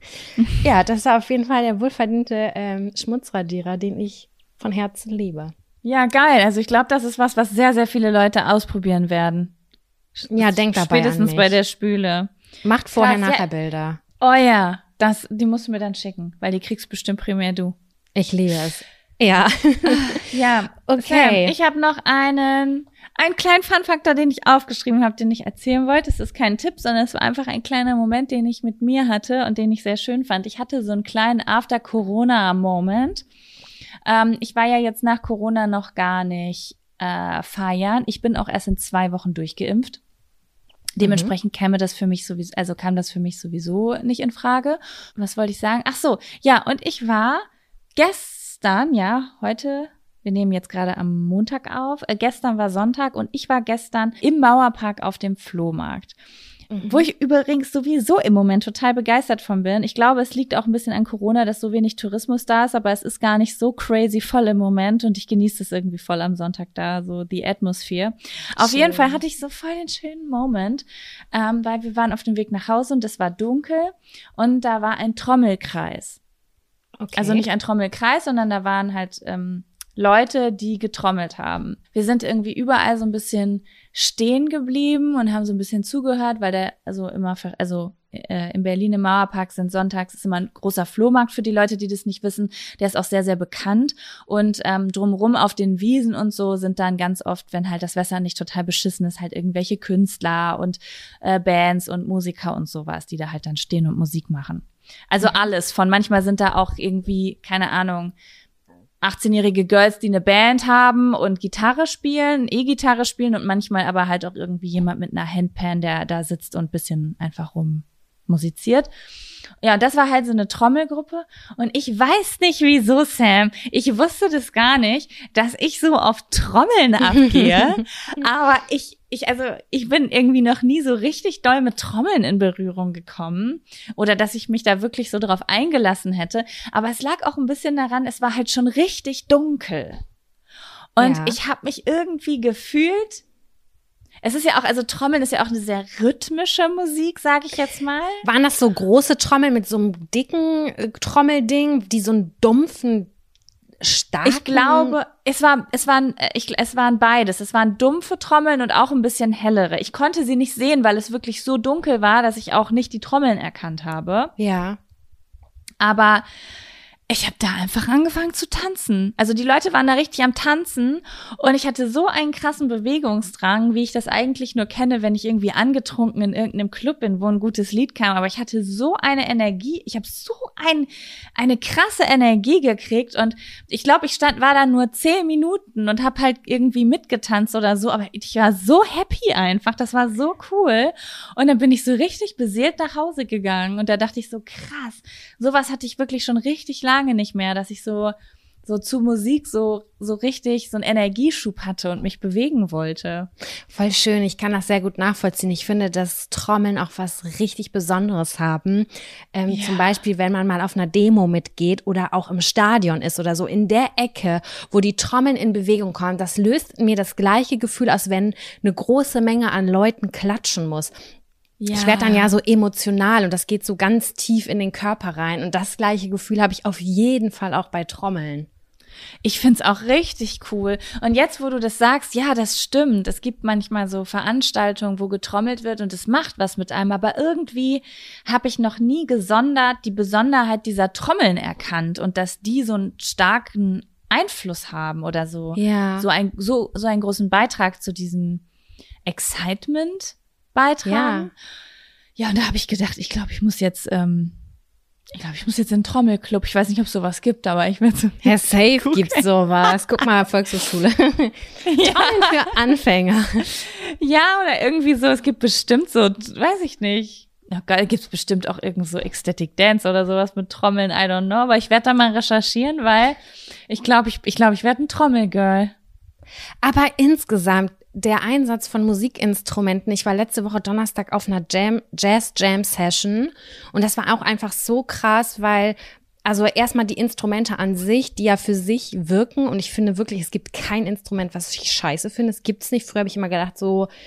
A: Ja, das ist auf jeden Fall der wohlverdiente ähm, Schmutzradierer, den ich von Herzen liebe.
B: Ja, geil. Also ich glaube, das ist was, was sehr, sehr viele Leute ausprobieren werden.
A: Ja, denk dabei an
B: Spätestens
A: mich.
B: bei der Spüle.
A: Macht vorher,
B: Krass,
A: nachher
B: ja.
A: Bilder.
B: Oh ja, das, die musst du mir dann schicken, weil die kriegst bestimmt primär du.
A: Ich liebe es. Ja.
B: Ja,
A: Okay.
B: Sam, ich habe noch einen, einen kleinen Fun-Faktor, den ich aufgeschrieben habe, den ich erzählen wollte. Es ist kein Tipp, sondern es war einfach ein kleiner Moment, den ich mit mir hatte und den ich sehr schön fand. Ich hatte so einen kleinen After-Corona-Moment. Ähm, ich war ja jetzt nach Corona noch gar nicht äh, feiern. Ich bin auch erst in zwei Wochen durchgeimpft. Dementsprechend käme das für mich sowieso, also kam das für mich sowieso nicht in Frage. Was wollte ich sagen? Ach so, ja, und ich war gestern, ja, heute, wir nehmen jetzt gerade am Montag auf, äh, gestern war Sonntag und ich war gestern im Mauerpark auf dem Flohmarkt. Mhm. Wo ich übrigens sowieso im Moment total begeistert von bin. Ich glaube, es liegt auch ein bisschen an Corona, dass so wenig Tourismus da ist, aber es ist gar nicht so crazy voll im Moment und ich genieße es irgendwie voll am Sonntag da, so die Atmosphäre. Auf jeden Fall hatte ich so voll den schönen Moment, ähm, weil wir waren auf dem Weg nach Hause und es war dunkel und da war ein Trommelkreis.
A: Okay.
B: Also nicht ein Trommelkreis, sondern da waren halt ähm, Leute, die getrommelt haben. Wir sind irgendwie überall so ein bisschen stehen geblieben und haben so ein bisschen zugehört, weil der also immer, also äh, in Berlin im Mauerpark sind sonntags ist immer ein großer Flohmarkt für die Leute, die das nicht wissen. Der ist auch sehr, sehr bekannt und ähm, drumrum auf den Wiesen und so sind dann ganz oft, wenn halt das Wetter nicht total beschissen ist, halt irgendwelche Künstler und äh, Bands und Musiker und sowas, die da halt dann stehen und Musik machen. Also alles von, manchmal sind da auch irgendwie, keine Ahnung, achtzehnjährige Girls, die eine Band haben und Gitarre spielen, E-Gitarre spielen und manchmal aber halt auch irgendwie jemand mit einer Handpan, der da sitzt und ein bisschen einfach rum musiziert. Ja, und das war halt so eine Trommelgruppe und ich weiß nicht wieso, Sam, ich wusste das gar nicht, dass ich so auf Trommeln abgehe, aber ich, ich, also ich bin irgendwie noch nie so richtig doll mit Trommeln in Berührung gekommen oder dass ich mich da wirklich so drauf eingelassen hätte, aber es lag auch ein bisschen daran, es war halt schon richtig dunkel und
A: Ja.
B: ich habe mich irgendwie gefühlt. Es ist ja auch, also Trommeln ist ja auch eine sehr rhythmische Musik, sage ich jetzt mal.
A: Waren das so große Trommeln mit so einem dicken äh, Trommelding, die so einen dumpfen, starken...
B: Ich glaube, es war, es waren, äh, ich, es waren beides. Es waren dumpfe Trommeln und auch ein bisschen hellere. Ich konnte sie nicht sehen, weil es wirklich so dunkel war, dass ich auch nicht die Trommeln erkannt habe.
A: Ja.
B: Aber ich habe da einfach angefangen zu tanzen. Also die Leute waren da richtig am Tanzen und ich hatte so einen krassen Bewegungsdrang, wie ich das eigentlich nur kenne, wenn ich irgendwie angetrunken in irgendeinem Club bin, wo ein gutes Lied kam. Aber ich hatte so eine Energie, ich habe so ein, eine krasse Energie gekriegt und ich glaube, ich stand, war da nur zehn Minuten und habe halt irgendwie mitgetanzt oder so, aber ich war so happy einfach, das war so cool und dann bin ich so richtig beseelt nach Hause gegangen und da dachte ich so, krass, sowas hatte ich wirklich schon richtig lange nicht mehr, dass ich so so zu Musik so so richtig so einen Energieschub hatte und mich bewegen wollte.
A: Voll schön, ich kann das sehr gut nachvollziehen. Ich finde, dass Trommeln auch was richtig Besonderes haben. Ähm,
B: Ja.
A: Zum Beispiel, wenn man mal auf einer Demo mitgeht oder auch im Stadion ist oder so, in der Ecke, wo die Trommeln in Bewegung kommen, das löst mir das gleiche Gefühl aus, wenn eine große Menge an Leuten klatschen muss.
B: Ja.
A: Ich werde dann ja so emotional und das geht so ganz tief in den Körper rein. Und das gleiche Gefühl habe ich auf jeden Fall auch bei Trommeln.
B: Ich find's auch richtig cool. Und jetzt, wo du das sagst, ja, das stimmt. Es gibt manchmal so Veranstaltungen, wo getrommelt wird und es macht was mit einem. Aber irgendwie habe ich noch nie gesondert die Besonderheit dieser Trommeln erkannt und dass die so einen starken Einfluss haben oder so.
A: Ja.
B: So ein, so, so einen großen Beitrag zu diesem Excitement beitragen. Ja, ja, und da habe ich gedacht, ich glaube, ich muss jetzt, ähm, ich glaube, ich muss jetzt in den Trommelclub. Ich weiß nicht, ob es sowas gibt, aber ich werde so.
A: Ja, safe gibt's sowas. Guck mal, Volkshochschule. Trommeln für Anfänger.
B: Ja, oder irgendwie so, es gibt bestimmt so, weiß ich nicht. Ja, geil, gibt's bestimmt auch irgend so Ecstatic Dance oder sowas mit Trommeln, I don't know. Aber ich werde da mal recherchieren, weil ich glaube, ich, ich glaube, ich werde ein Trommelgirl.
A: Aber insgesamt der Einsatz von Musikinstrumenten. Ich war letzte Woche Donnerstag auf einer Jam, Jazz-Jam-Session und das war auch einfach so krass, weil also erstmal die Instrumente an sich, die ja für sich wirken und ich finde wirklich, es gibt kein Instrument, was ich scheiße finde. Es gibt's nicht. Früher habe ich immer gedacht so,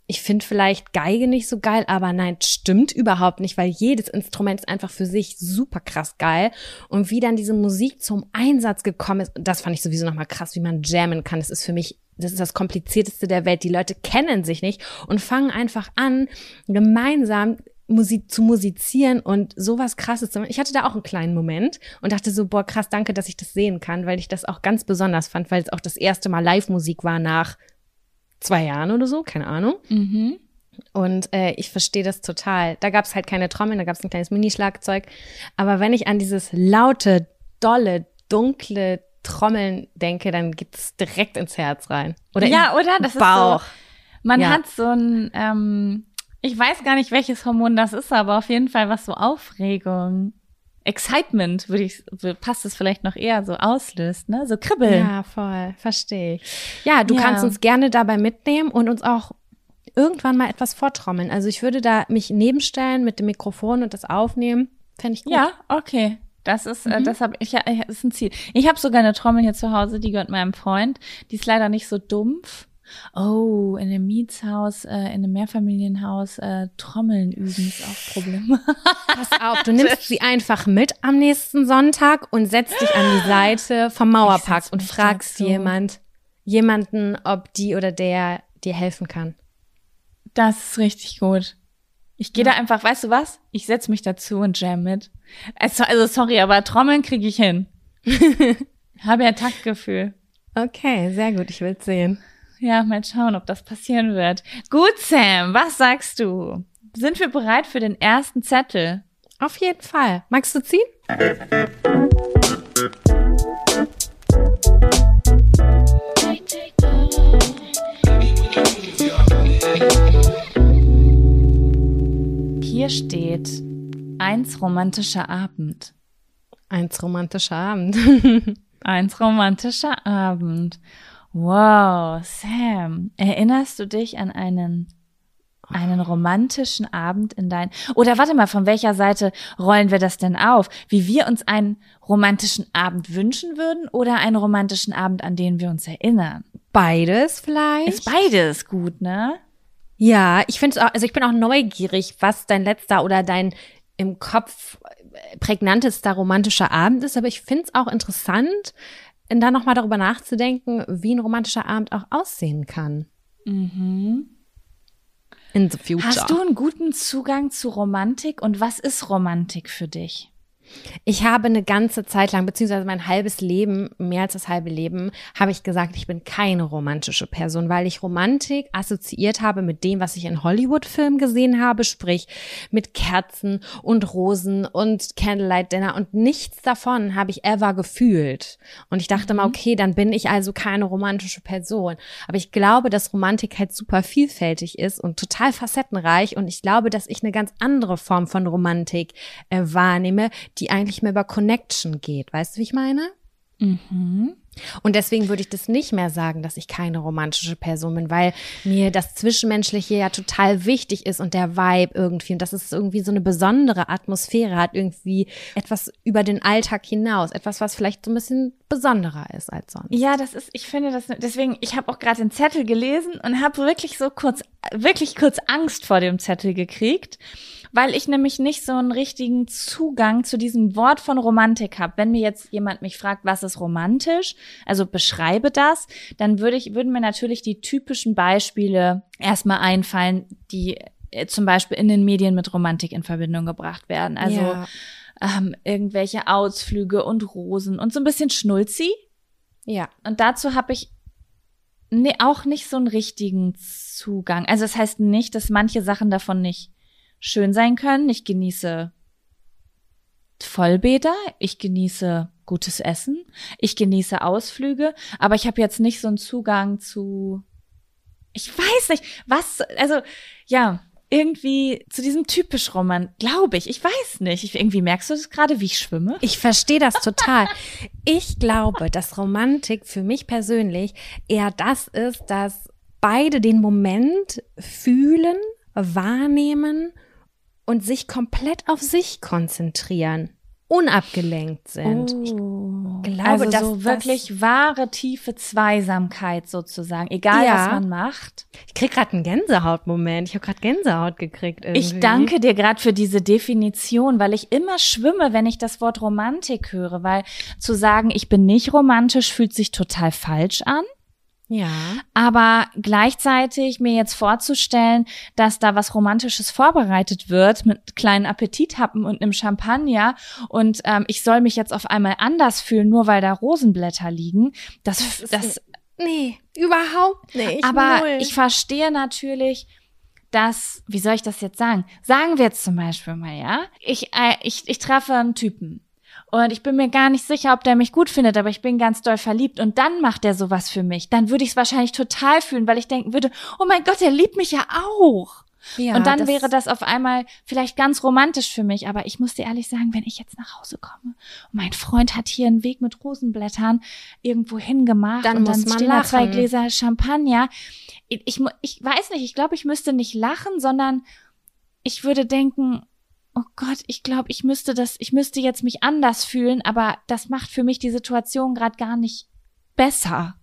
A: ich finde vielleicht Geige nicht so geil, aber nein, stimmt überhaupt nicht, weil jedes Instrument ist einfach für sich super krass geil. Und wie dann diese Musik zum Einsatz gekommen ist, das fand ich sowieso nochmal krass, wie man jammen kann. Das ist für mich, das ist das Komplizierteste der Welt. Die Leute kennen sich nicht und fangen einfach an, gemeinsam Musik zu musizieren und sowas Krasses zu machen. Ich hatte da auch einen kleinen Moment und dachte so, boah, krass, danke, dass ich das sehen kann, weil ich das auch ganz besonders fand, weil es auch das erste Mal Live-Musik war nach zwei Jahren oder so, keine Ahnung.
B: Mhm.
A: Und äh, ich verstehe das total. Da gab es halt keine Trommeln, da gab es ein kleines Minischlagzeug. Aber wenn ich an dieses laute, dolle, dunkle Trommeln denke, dann geht es direkt ins Herz rein. Oder
B: ja, oder? Das
A: Bauch.
B: ist so, man
A: Ja.
B: hat so ein, ähm, ich weiß gar nicht, welches Hormon das ist, aber auf jeden Fall was so Aufregung, Excitement, würde ich, passt es vielleicht noch eher so auslöst, ne? So kribbeln.
A: Ja, voll, verstehe ich. Ja, du
B: Ja.
A: kannst uns gerne dabei mitnehmen und uns auch irgendwann mal etwas vortrommeln. Also ich würde da mich nebenstellen mit dem Mikrofon und das aufnehmen. Fände ich gut.
B: Ja, okay. Das ist, äh, das habe ich, ja, das ist ein Ziel. Ich habe sogar eine Trommel hier zu Hause, die gehört meinem Freund. Die ist leider nicht so dumpf. Oh, in einem Mietshaus, äh, in einem Mehrfamilienhaus, äh, Trommeln üben ist auch Problem.
A: Pass auf, du nimmst sie einfach mit am nächsten Sonntag und setzt dich an die Seite vom Mauerpark
B: setz
A: und
B: mich
A: fragst
B: dazu.
A: jemand, jemanden, ob die oder der dir helfen kann.
B: Das ist richtig gut. Ich gehe da einfach, weißt du was? Ich setz mich dazu und jam mit. Also, also sorry, aber Trommeln kriege ich hin. Habe ja Taktgefühl.
A: Okay, sehr gut, ich will's sehen.
B: Ja, mal schauen, ob das passieren wird. Gut, Sam, was sagst du? Sind wir bereit für den ersten Zettel?
A: Auf jeden Fall. Magst du ziehen?
B: Hier steht eins romantischer Abend.
A: Eins romantischer Abend.
B: Eins romantischer Abend. Wow, Sam, erinnerst du dich an einen einen romantischen Abend in dein oder warte mal, von welcher Seite rollen wir das denn auf? Wie wir uns einen romantischen Abend wünschen würden oder einen romantischen Abend, an den wir uns erinnern?
A: Beides vielleicht?
B: Ist beides gut, ne?
A: Ja, ich finde es auch, also ich bin auch neugierig, was dein letzter oder dein im Kopf prägnantester romantischer Abend ist, aber ich finde es auch interessant, da nochmal darüber nachzudenken, wie ein romantischer Abend auch aussehen kann.
B: Mhm.
A: In the future.
B: Hast du einen guten Zugang zu Romantik und was ist Romantik für dich?
A: Ich habe eine ganze Zeit lang, beziehungsweise mein halbes Leben, mehr als das halbe Leben, habe ich gesagt, ich bin keine romantische Person, weil ich Romantik assoziiert habe mit dem, was ich in Hollywood-Filmen gesehen habe, sprich mit Kerzen und Rosen und Candlelight Dinner und nichts davon habe ich ever gefühlt. Und ich dachte mal, okay, dann bin ich also keine romantische Person. Aber ich glaube, dass Romantik halt super vielfältig ist und total facettenreich und ich glaube, dass ich eine ganz andere Form von Romantik äh, wahrnehme, die eigentlich mehr über Connection geht. Weißt du, wie ich meine?
B: Mhm.
A: Und deswegen würde ich das nicht mehr sagen, dass ich keine romantische Person bin, weil mir das Zwischenmenschliche ja total wichtig ist und der Vibe irgendwie und dass es irgendwie so eine besondere Atmosphäre hat, irgendwie etwas über den Alltag hinaus, etwas, was vielleicht so ein bisschen besonderer ist als sonst.
B: Ja, das ist, ich finde das, deswegen, ich habe auch gerade den Zettel gelesen und habe wirklich so kurz, wirklich kurz Angst vor dem Zettel gekriegt, weil ich nämlich nicht so einen richtigen Zugang zu diesem Wort von Romantik habe. Wenn mir jetzt jemand mich fragt, was ist romantisch, also beschreibe das, dann würde ich, würden mir natürlich die typischen Beispiele erstmal einfallen, die äh, zum Beispiel in den Medien mit Romantik in Verbindung gebracht werden. Also
A: Ja.
B: ähm, irgendwelche Ausflüge und Rosen und so ein bisschen Schnulzi.
A: Ja.
B: Und dazu habe ich ne, auch nicht so einen richtigen Zugang. Also das heißt nicht, dass manche Sachen davon nicht schön sein können. Ich genieße Vollbäder, ich genieße gutes Essen, ich genieße Ausflüge, aber ich habe jetzt nicht so einen Zugang zu, ich weiß nicht, was, also ja, irgendwie zu diesem typisch Roman, glaube ich, ich weiß nicht. Ich, irgendwie merkst du das gerade, wie ich schwimme?
A: Ich verstehe das total. Ich glaube, dass Romantik für mich persönlich eher das ist, dass beide den Moment fühlen, wahrnehmen und sich komplett auf sich konzentrieren, unabgelenkt sind. Ich,
B: Oh.
A: glaube,
B: also
A: dass
B: so
A: das
B: wirklich wahre, tiefe Zweisamkeit sozusagen, egal
A: Ja.
B: was man macht.
A: Ich krieg gerade einen Gänsehautmoment. Ich habe gerade Gänsehaut gekriegt irgendwie.
B: Ich danke dir gerade für diese Definition, weil ich immer schwimme, wenn ich das Wort Romantik höre, weil zu sagen, ich bin nicht romantisch, fühlt sich total falsch an.
A: Ja.
B: Aber gleichzeitig mir jetzt vorzustellen, dass da was Romantisches vorbereitet wird mit kleinen Appetithappen und einem Champagner und ähm, ich soll mich jetzt auf einmal anders fühlen, nur weil da Rosenblätter liegen, das,
A: Das ist
B: das
A: Nee, überhaupt nicht.
B: aber
A: Null.
B: ich verstehe natürlich, dass, wie soll ich das jetzt sagen? Sagen wir jetzt zum Beispiel mal, ja, ich, äh, ich, ich treffe einen Typen. Und ich bin mir gar nicht sicher, ob der mich gut findet, aber ich bin ganz doll verliebt und dann macht er sowas für mich. Dann würde ich es wahrscheinlich total fühlen, weil ich denken würde, oh mein Gott, er liebt mich ja auch.
A: ja,
B: und dann
A: das,
B: wäre das auf einmal vielleicht ganz romantisch für mich. Aber ich muss dir ehrlich sagen, wenn ich jetzt nach Hause komme und mein Freund hat hier einen Weg mit Rosenblättern irgendwo hingemacht
A: Dann
B: und
A: muss
B: dann
A: man
B: stehen da zwei
A: lachen.
B: Gläser Champagner. Ich, ich, mu- ich weiß nicht, ich glaube, ich müsste nicht lachen, sondern ich würde denken, oh Gott, ich glaube, ich müsste das, ich müsste jetzt mich anders fühlen, aber das macht für mich die Situation gerade gar nicht besser.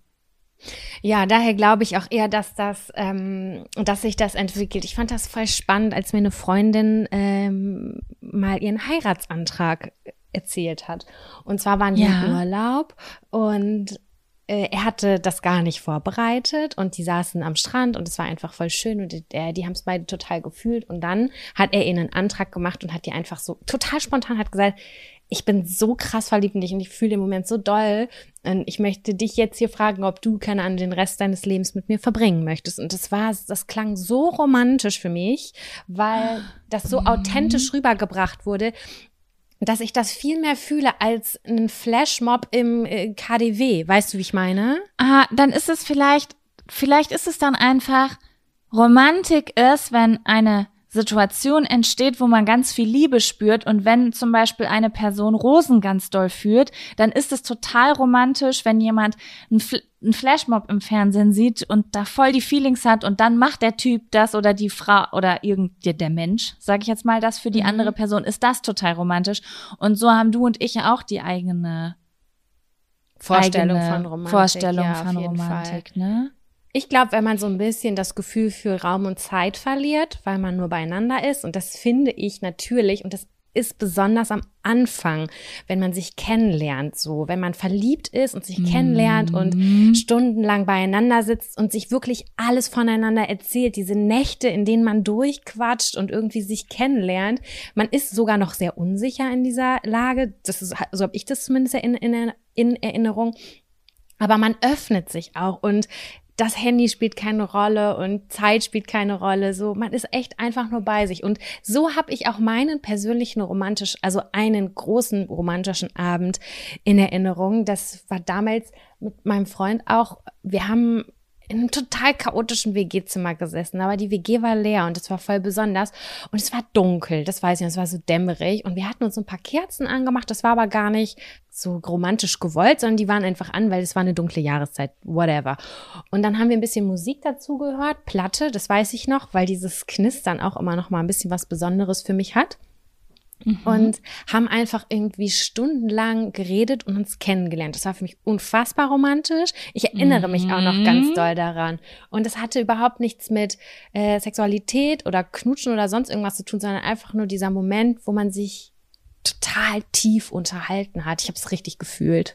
A: Ja, daher glaube ich auch eher, dass das, ähm, dass sich das entwickelt. Ich fand das voll spannend, als mir eine Freundin ähm, mal ihren Heiratsantrag erzählt hat. Und zwar waren die
B: Ja.
A: im Urlaub und äh, er hatte das gar nicht vorbereitet und die saßen am Strand und es war einfach voll schön und die, äh, die haben es beide total gefühlt und dann hat er ihnen einen Antrag gemacht und hat die einfach so total spontan hat gesagt, ich bin so krass verliebt in dich und ich fühle den Moment so doll und ich möchte dich jetzt hier fragen, ob du, keine Ahnung, den Rest deines Lebens mit mir verbringen möchtest. Und das war, das klang so romantisch für mich, weil das so authentisch rübergebracht wurde, dass ich das viel mehr fühle als einen Flashmob im äh, K D W. Weißt du, wie ich meine?
B: Ah, dann ist es vielleicht, vielleicht ist es dann einfach, Romantik ist, wenn eine Situation entsteht, wo man ganz viel Liebe spürt und wenn zum Beispiel eine Person Rosen ganz doll fühlt, dann ist es total romantisch, wenn jemand einen, Fl- einen Flashmob im Fernsehen sieht und da voll die Feelings hat und dann macht der Typ das oder die Frau oder irgend der, der Mensch, sage ich jetzt mal, das für die
A: Mhm.
B: andere Person, ist das total romantisch und so haben du und ich ja auch die eigene
A: Vorstellung
B: eigene
A: von Romantik.
B: Vorstellung
A: ja, auf
B: von
A: jeden
B: Romantik,
A: Fall.
B: ne?
A: Ich glaube, wenn man so ein bisschen das Gefühl für Raum und Zeit verliert, weil man nur beieinander ist, und das finde ich natürlich, und das ist besonders am Anfang, wenn man sich kennenlernt, so, wenn man verliebt ist und sich kennenlernt und stundenlang beieinander sitzt und sich wirklich alles voneinander erzählt, diese Nächte, in denen man durchquatscht und irgendwie sich kennenlernt. Man ist sogar noch sehr unsicher in dieser Lage. Das ist, so habe ich das zumindest in, in, in Erinnerung. Aber man öffnet sich auch und das Handy spielt keine Rolle und Zeit spielt keine Rolle. So, man ist echt einfach nur bei sich. Und so habe ich auch meinen persönlichen romantisch, also einen großen romantischen Abend in Erinnerung. Das war damals mit meinem Freund auch. Wir haben in einem total chaotischen W G-Zimmer gesessen, aber die W G war leer und das war voll besonders und es war dunkel, das weiß ich, es war so dämmerig und wir hatten uns so ein paar Kerzen angemacht, das war aber gar nicht so romantisch gewollt, sondern die waren einfach an, weil es war eine dunkle Jahreszeit, whatever. Und dann haben wir ein bisschen Musik dazu gehört, Platte, das weiß ich noch, weil dieses Knistern auch immer noch mal ein bisschen was Besonderes für mich hat. Mhm. Und haben einfach irgendwie stundenlang geredet und uns kennengelernt. Das war für mich unfassbar romantisch. Ich erinnere mhm. mich auch noch ganz doll daran. Und es hatte überhaupt nichts mit äh, Sexualität oder Knutschen oder sonst irgendwas zu tun, sondern einfach nur dieser Moment, wo man sich total tief unterhalten hat. Ich habe es richtig gefühlt.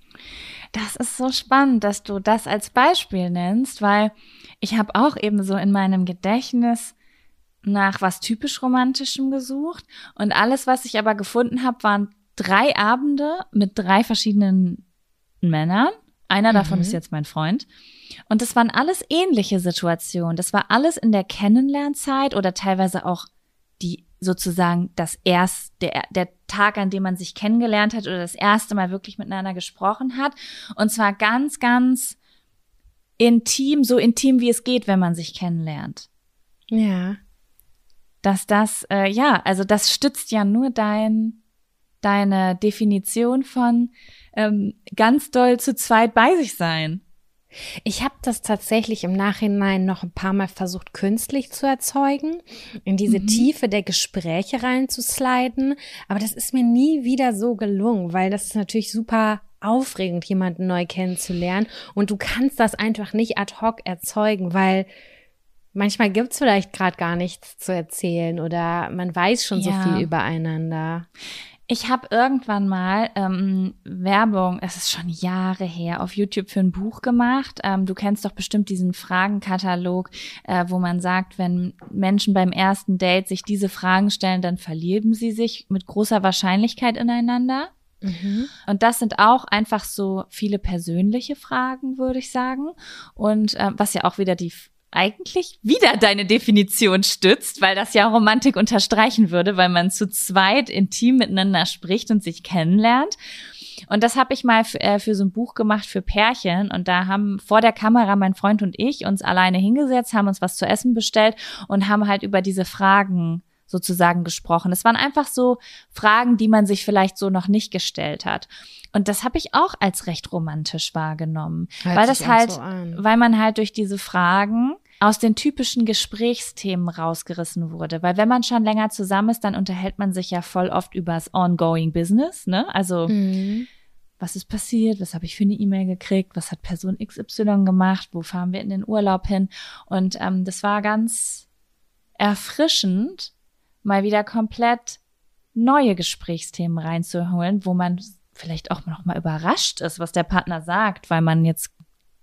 B: Das ist so spannend, dass du das als Beispiel nennst, weil ich habe auch eben so in meinem Gedächtnis nach was typisch Romantischem gesucht und alles, was ich aber gefunden habe, waren drei Abende mit drei verschiedenen Männern. Einer davon mhm. ist jetzt mein Freund. Und das waren alles ähnliche Situationen. Das war alles in der Kennenlernzeit oder teilweise auch die sozusagen das erste, der, der Tag, an dem man sich kennengelernt hat oder das erste Mal wirklich miteinander gesprochen hat. Und zwar ganz, ganz intim, so intim, wie es geht, wenn man sich kennenlernt.
A: Ja.
B: Dass das, äh, ja, also das stützt ja nur dein, deine Definition von ähm, ganz doll zu zweit bei sich sein.
A: Ich habe das tatsächlich im Nachhinein noch ein paar Mal versucht, künstlich zu erzeugen, in diese mhm. Tiefe der Gespräche reinzusliden, aber das ist mir nie wieder so gelungen, weil das ist natürlich super aufregend, jemanden neu kennenzulernen. Und du kannst das einfach nicht ad hoc erzeugen, weil manchmal gibt's vielleicht gerade gar nichts zu erzählen oder man weiß schon
B: Ja.
A: so viel übereinander.
B: Ich habe irgendwann mal ähm, Werbung, es ist schon Jahre her, auf YouTube für ein Buch gemacht. Ähm, du kennst doch bestimmt diesen Fragenkatalog, äh, wo man sagt, wenn Menschen beim ersten Date sich diese Fragen stellen, dann verlieben sie sich mit großer Wahrscheinlichkeit ineinander.
A: Mhm.
B: Und das sind auch einfach so viele persönliche Fragen, würde ich sagen. Und äh, was ja auch wieder die eigentlich wieder deine Definition stützt, weil das ja Romantik unterstreichen würde, weil man zu zweit intim miteinander spricht und sich kennenlernt. Und das habe ich mal für, äh, für so ein Buch gemacht für Pärchen. Und da haben vor der Kamera mein Freund und ich uns alleine hingesetzt, haben uns was zu essen bestellt und haben halt über diese Fragen sozusagen gesprochen. Es waren einfach so Fragen, die man sich vielleicht so noch nicht gestellt hat. Und das habe ich auch als recht romantisch wahrgenommen,
A: Hört
B: weil
A: sich
B: das
A: auch
B: halt,
A: so an.
B: weil man halt durch diese Fragen aus den typischen Gesprächsthemen rausgerissen wurde. Weil wenn man schon länger zusammen ist, dann unterhält man sich ja voll oft über das ongoing Business, ne? Also
A: Mhm.
B: was ist passiert, was habe ich für eine E-Mail gekriegt, was hat Person X Y gemacht, wo fahren wir in den Urlaub hin? Und ähm, das war ganz erfrischend, mal wieder komplett neue Gesprächsthemen reinzuholen, wo man vielleicht auch noch mal überrascht ist, was der Partner sagt, weil man jetzt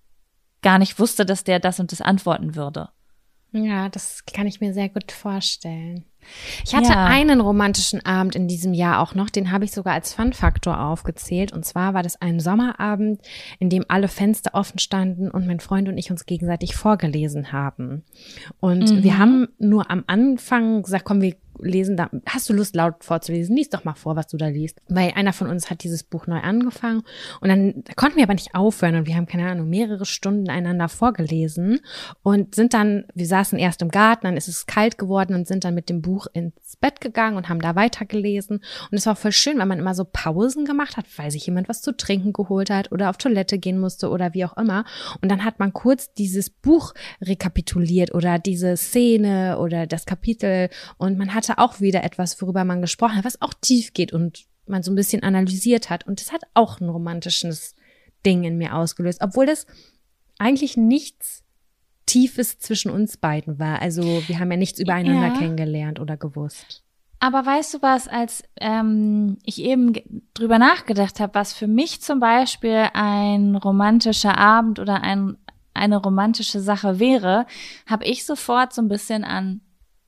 B: gar nicht wusste, dass der das und das antworten würde.
A: Ja, das kann ich mir sehr gut vorstellen. Ich hatte
B: Ja.
A: einen romantischen Abend in diesem Jahr auch noch, den habe ich sogar als Fun-Faktor aufgezählt. Und zwar war das ein Sommerabend, in dem alle Fenster offen standen und mein Freund und ich uns gegenseitig vorgelesen haben. Und
B: Mhm.
A: wir haben nur am Anfang gesagt, komm, wir lesen da, hast du Lust laut vorzulesen? Lies doch mal vor, was du da liest. Weil einer von uns hat dieses Buch neu angefangen und dann konnten wir aber nicht aufhören und wir haben, keine Ahnung, mehrere Stunden einander vorgelesen und sind dann, wir saßen erst im Garten, dann ist es kalt geworden und sind dann mit dem Buch ins Bett gegangen und haben da weitergelesen und es war voll schön, weil man immer so Pausen gemacht hat, weil sich jemand was zu trinken geholt hat oder auf Toilette gehen musste oder wie auch immer und dann hat man kurz dieses Buch rekapituliert oder diese Szene oder das Kapitel und man hatte auch wieder etwas, worüber man gesprochen hat, was auch tief geht und man so ein bisschen analysiert hat und das hat auch ein romantisches Ding in mir ausgelöst, obwohl das eigentlich nichts Tiefes zwischen uns beiden war. Also wir haben ja nichts übereinander
B: Ja.
A: kennengelernt oder gewusst.
B: Aber weißt du was, als ähm, ich eben ge- drüber nachgedacht habe, was für mich zum Beispiel ein romantischer Abend oder ein, eine romantische Sache wäre, habe ich sofort so ein bisschen an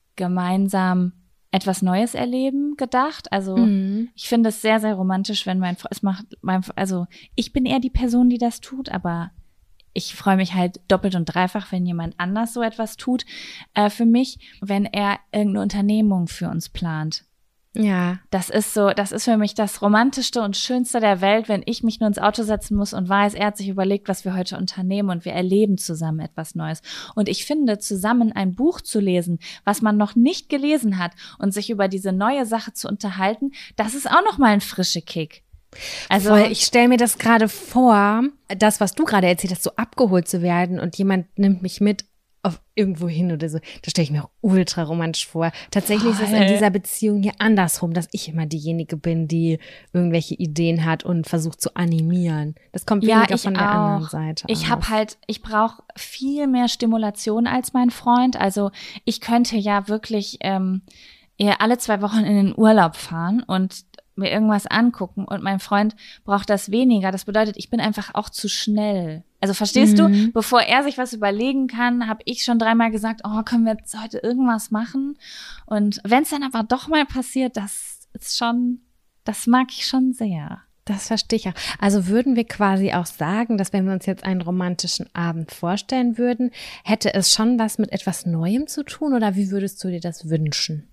B: gemeinsam etwas Neues erleben gedacht. Also
A: Mhm.
B: ich finde es sehr, sehr romantisch, wenn mein Freund, es macht, mein, also ich bin eher die Person, die das tut, aber ich freue mich halt doppelt und dreifach, wenn jemand anders so etwas tut, äh, für mich, wenn er irgendeine Unternehmung für uns plant.
A: Ja.
B: Das ist so, das ist für mich das Romantischste und Schönste der Welt, wenn ich mich nur ins Auto setzen muss und weiß, er hat sich überlegt, was wir heute unternehmen und wir erleben zusammen etwas Neues. Und ich finde, zusammen ein Buch zu lesen, was man noch nicht gelesen hat und sich über diese neue Sache zu unterhalten, das ist auch nochmal ein frischer Kick. Also
A: Voll, ich stelle mir das gerade vor, das, was du gerade erzählt hast, so abgeholt zu werden und jemand nimmt mich mit auf irgendwo hin oder so. Das stelle ich mir auch ultra romantisch vor. Tatsächlich ist es in
B: Voll.
A: dieser Beziehung hier andersrum, dass ich immer diejenige bin, die irgendwelche Ideen hat und versucht zu animieren. Das kommt
B: ja,
A: weniger
B: ich
A: von der
B: auch.
A: anderen Seite
B: Ich
A: aus.
B: habe halt, ich brauche viel mehr Stimulation als mein Freund. Also ich könnte ja wirklich ähm, eher alle zwei Wochen in den Urlaub fahren und mir irgendwas angucken und mein Freund braucht das weniger. Das bedeutet, ich bin einfach auch zu schnell. Also verstehst
A: Mhm.
B: du, bevor er sich was überlegen kann, habe ich schon dreimal gesagt, oh, können wir jetzt heute irgendwas machen? Und wenn es dann aber doch mal passiert, das ist schon, das mag ich schon sehr.
A: Das verstehe ich auch. Also würden wir quasi auch sagen, dass wenn wir uns jetzt einen romantischen Abend vorstellen würden, hätte es schon was mit etwas Neuem zu tun oder wie würdest du dir das wünschen?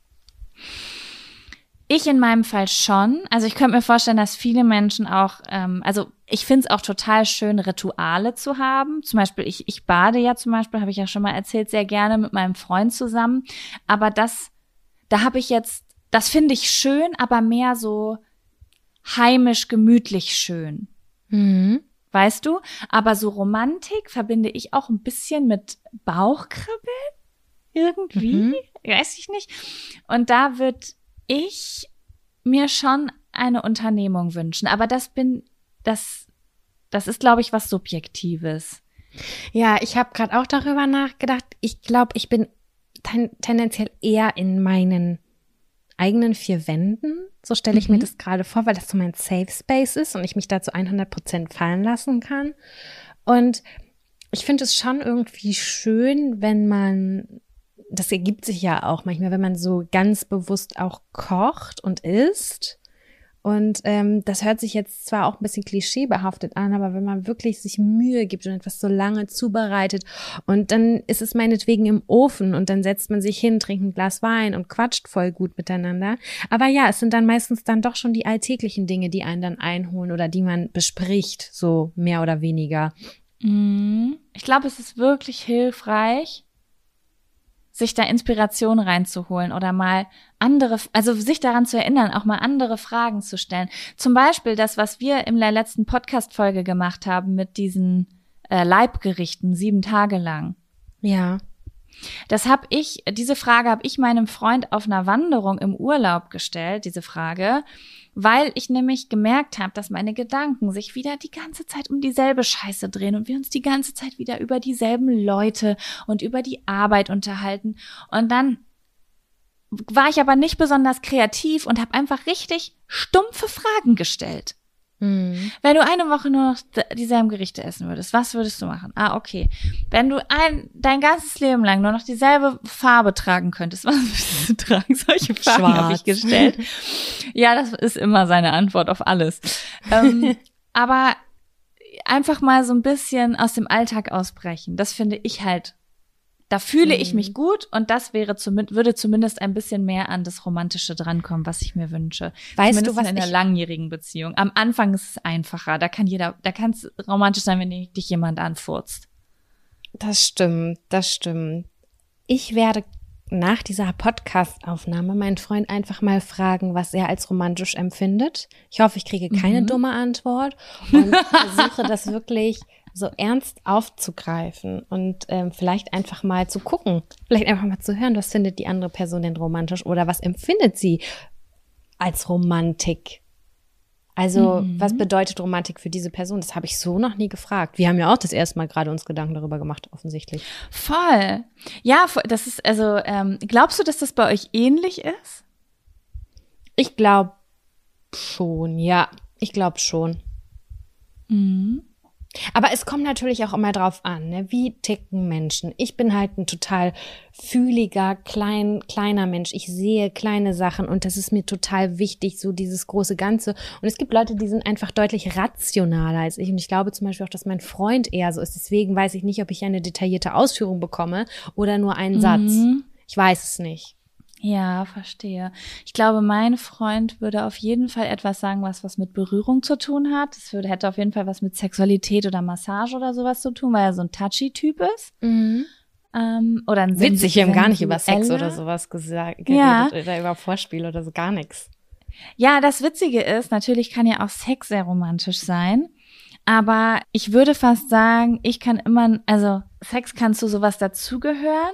B: Ich in meinem Fall schon. Also ich könnte mir vorstellen, dass viele Menschen auch, ähm, also ich finde es auch total schön, Rituale zu haben. Zum Beispiel, ich, ich bade ja zum Beispiel, habe ich ja schon mal erzählt, sehr gerne mit meinem Freund zusammen. Aber das, da habe ich jetzt, das finde ich schön, aber mehr so heimisch, gemütlich schön.
A: Mhm.
B: Weißt du? Aber so Romantik verbinde ich auch ein bisschen mit Bauchkribbeln. Irgendwie.
A: Mhm.
B: Weiß ich nicht. Und da wird ich mir schon eine Unternehmung wünschen. Aber das bin, das, das ist, glaube ich, was Subjektives.
A: Ja, ich habe gerade auch darüber nachgedacht. Ich glaube, ich bin ten- tendenziell eher in meinen eigenen vier Wänden. So stelle ich mhm. mir das gerade vor, weil das so mein Safe Space ist und ich mich da zu hundert Prozent fallen lassen kann. Und ich finde es schon irgendwie schön, wenn man, das ergibt sich ja auch manchmal, wenn man so ganz bewusst auch kocht und isst. Und ähm, das hört sich jetzt zwar auch ein bisschen klischeebehaftet an, aber wenn man wirklich sich Mühe gibt und etwas so lange zubereitet und dann ist es meinetwegen im Ofen und dann setzt man sich hin, trinkt ein Glas Wein und quatscht voll gut miteinander. Aber ja, es sind dann meistens dann doch schon die alltäglichen Dinge, die einen dann einholen oder die man bespricht, so mehr oder weniger.
B: Ich glaube, es ist wirklich hilfreich, sich da Inspiration reinzuholen oder mal andere, also sich daran zu erinnern, auch mal andere Fragen zu stellen. Zum Beispiel das, was wir in der letzten Podcast-Folge gemacht haben mit diesen äh, Leibgerichten, sieben Tage lang.
A: Ja.
B: Das habe ich, diese Frage habe ich meinem Freund auf einer Wanderung im Urlaub gestellt, diese Frage, weil ich nämlich gemerkt habe, dass meine Gedanken sich wieder die ganze Zeit um dieselbe Scheiße drehen und wir uns die ganze Zeit wieder über dieselben Leute und über die Arbeit unterhalten. Und dann war ich aber nicht besonders kreativ und habe einfach richtig stumpfe Fragen gestellt.
A: Mhm.
B: Wenn du eine Woche nur noch dieselben Gerichte essen würdest, was würdest du machen? Ah, okay. Wenn du ein, dein ganzes Leben lang nur noch dieselbe Farbe tragen könntest, was würdest du tragen? Solche Fragen habe ich gestellt. Ja, das ist immer seine Antwort auf alles. ähm, aber einfach mal so ein bisschen aus dem Alltag ausbrechen, das finde ich halt, da fühle ich mich gut und das wäre zumindest, würde zumindest ein bisschen mehr an das Romantische drankommen, was ich mir wünsche.
A: Weißt
B: zumindest
A: du, was
B: in einer
A: ich
B: langjährigen Beziehung. Am Anfang ist es einfacher. Da kann jeder, da kann es romantisch sein, wenn dich jemand anfurzt.
A: Das stimmt, das stimmt. Ich werde nach dieser Podcast-Aufnahme meinen Freund einfach mal fragen, was er als romantisch empfindet. Ich hoffe, ich kriege keine
B: Mhm.
A: dumme Antwort und versuche das wirklich so ernst aufzugreifen und ähm, vielleicht einfach mal zu gucken, vielleicht einfach mal zu hören, was findet die andere Person denn romantisch oder was empfindet sie als Romantik? Also
B: Mhm.
A: was bedeutet Romantik für diese Person? Das habe ich so noch nie gefragt. Wir haben ja auch das erste Mal gerade uns Gedanken darüber gemacht, offensichtlich.
B: Voll. Ja, voll- das ist, also, ähm, glaubst du, dass das bei euch ähnlich ist?
A: Ich glaube schon, ja. Ich glaube schon.
B: Mhm.
A: Aber es kommt natürlich auch immer drauf an, ne? Wie ticken Menschen. Ich bin halt ein total fühliger, klein, kleiner Mensch. Ich sehe kleine Sachen und das ist mir total wichtig, so dieses große Ganze. Und es gibt Leute, die sind einfach deutlich rationaler als ich. Und ich glaube zum Beispiel auch, dass mein Freund eher so ist. Deswegen weiß ich nicht, ob ich eine detaillierte Ausführung bekomme oder nur einen
B: Mhm.
A: Satz. Ich weiß es nicht.
B: Ja, verstehe. Ich glaube, mein Freund würde auf jeden Fall etwas sagen, was was mit Berührung zu tun hat. Es würde, hätte auf jeden Fall was mit Sexualität oder Massage oder sowas zu tun, weil er so ein touchy-Typ ist.
A: Mhm.
B: Ähm, oder ein
A: Witzig, wir haben gar nicht über Sex
B: sensueller.
A: oder sowas gesagt, geredet
B: Ja.
A: oder über Vorspiel oder so, gar nichts.
B: Ja, das Witzige ist, natürlich kann ja auch Sex sehr romantisch sein. Aber ich würde fast sagen, ich kann immer, also Sex kann zu sowas dazugehören.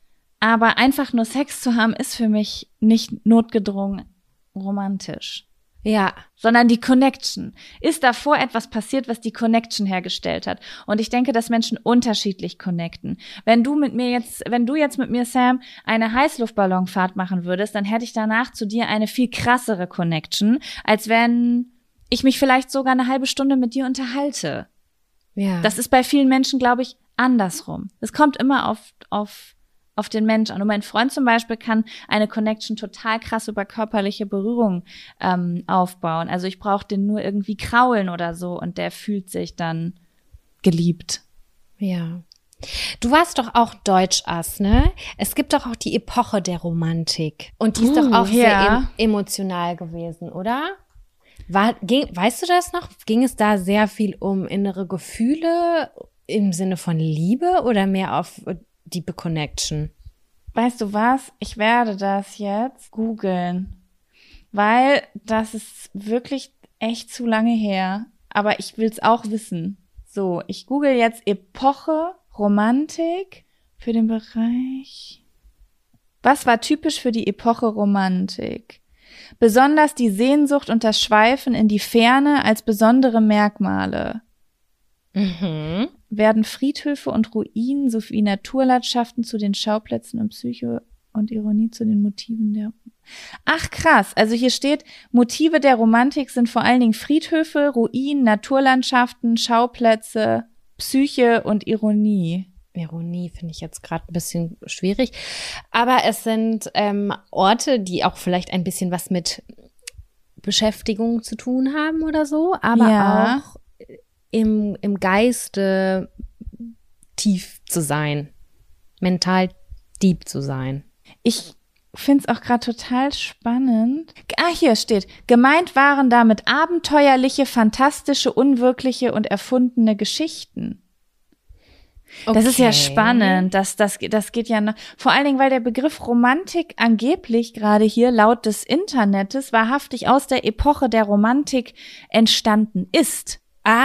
B: Aber einfach nur Sex zu haben, ist für mich nicht notgedrungen romantisch.
A: Ja.
B: Sondern die Connection. Ist davor etwas passiert, was die Connection hergestellt hat? Und ich denke, dass Menschen unterschiedlich connecten. Wenn du mit mir jetzt, wenn du jetzt mit mir, Sam, eine Heißluftballonfahrt machen würdest, dann hätte ich danach zu dir eine viel krassere Connection, als wenn ich mich vielleicht sogar eine halbe Stunde mit dir unterhalte.
A: Ja.
B: Das ist bei vielen Menschen, glaube ich, andersrum. Es kommt immer auf, auf auf den Mensch an. Und mein Freund zum Beispiel kann eine Connection total krass über körperliche Berührung ähm, aufbauen. Also ich brauche den nur irgendwie kraulen oder so und der fühlt sich dann geliebt.
A: Ja. Du warst doch auch Deutschass, ne? Es gibt doch auch die Epoche der Romantik. Und die ist
B: Uh,
A: doch auch
B: ja.
A: sehr em- emotional gewesen, oder? War, ging, weißt du das noch? Ging es da sehr viel um innere Gefühle im Sinne von Liebe oder mehr auf Deep Connection?
B: Weißt du was? Ich werde das jetzt googeln, weil das ist wirklich echt zu lange her. Aber ich will's auch wissen. So, ich google jetzt Epoche Romantik für den Bereich. Was war typisch für die Epoche Romantik? besonders die Sehnsucht und das Schweifen in die Ferne als besondere Merkmale.
A: Mhm.
B: Werden Friedhöfe und Ruinen sowie Naturlandschaften zu den Schauplätzen und Psyche und Ironie zu den Motiven der... Ach krass, also hier steht, Motive der Romantik sind vor allen Dingen Friedhöfe, Ruinen, Naturlandschaften, Schauplätze, Psyche und Ironie.
A: Ironie finde ich jetzt gerade ein bisschen schwierig. Aber es sind ähm, Orte, die auch vielleicht ein bisschen was mit Beschäftigung zu tun haben oder so, aber
B: Ja.
A: auch im, im Geiste tief zu sein, mental deep zu sein.
B: Ich finde es auch gerade total spannend. Ah, hier steht, gemeint waren damit abenteuerliche, fantastische, unwirkliche und erfundene Geschichten. Das ist ja spannend, das, das, das geht ja noch, vor allen Dingen, weil der Begriff Romantik angeblich gerade hier laut des Internets wahrhaftig aus der Epoche der Romantik entstanden ist.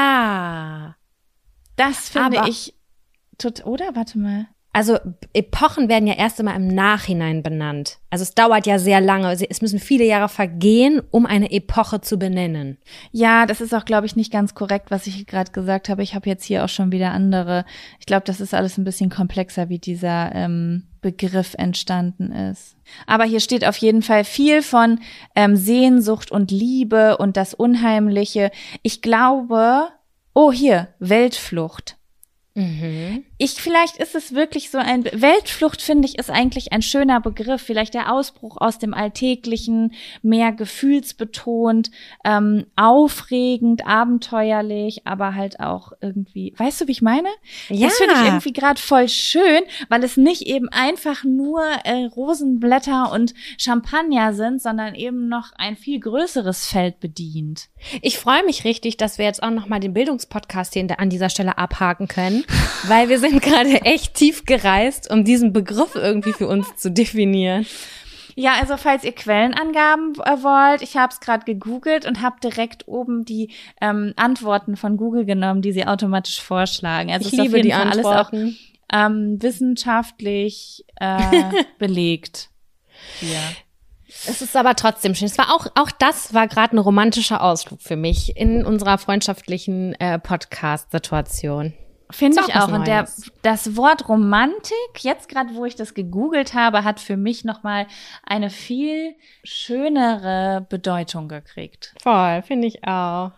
A: Ah.
B: Das finde
A: Aber-
B: ich, tot, oder? Warte mal.
A: Also Epochen werden ja erst einmal im Nachhinein benannt. Also es dauert ja sehr lange. Es müssen viele Jahre vergehen, um eine Epoche zu benennen.
B: Ja, das ist auch, glaube ich, nicht ganz korrekt, was ich gerade gesagt habe. Ich habe jetzt hier auch schon wieder andere. Ich glaube, das ist alles ein bisschen komplexer, wie dieser ähm, Begriff entstanden ist. Aber hier steht auf jeden Fall viel von ähm, Sehnsucht und Liebe und das Unheimliche. Ich glaube, oh hier, Weltflucht.
A: Mhm.
B: Ich, vielleicht ist es wirklich so ein, Weltflucht finde ich ist eigentlich ein schöner Begriff, vielleicht der Ausbruch aus dem Alltäglichen, mehr gefühlsbetont, ähm, aufregend, abenteuerlich, aber halt auch irgendwie, weißt du, wie ich meine?
A: Ja.
B: Das finde ich irgendwie gerade voll schön, weil es nicht eben einfach nur äh, Rosenblätter und Champagner sind, sondern eben noch ein viel größeres Feld bedient.
A: Ich freue mich richtig, dass wir jetzt auch nochmal den Bildungspodcast hier an dieser Stelle abhaken können, weil wir sind gerade echt tief gereist, um diesen Begriff irgendwie für uns zu definieren.
B: Ja, also falls ihr Quellenangaben äh, wollt, ich habe es gerade gegoogelt und habe direkt oben die ähm, Antworten von Google genommen, die sie automatisch vorschlagen. Also
A: Ich
B: ist auf
A: liebe
B: jeden
A: die
B: Fall alles auch
A: Antworten.
B: ähm, wissenschaftlich äh, belegt. Ja.
A: Es ist aber trotzdem schön. Es war auch, auch das war gerade ein romantischer Ausflug für mich in unserer freundschaftlichen äh, Podcast-Situation.
B: Finde
A: Ist
B: ich
A: auch was
B: auch. Und der,
A: Neues.
B: das Wort Romantik, jetzt gerade, wo ich das gegoogelt habe, hat für mich nochmal eine viel schönere Bedeutung gekriegt.
A: Voll, finde ich auch.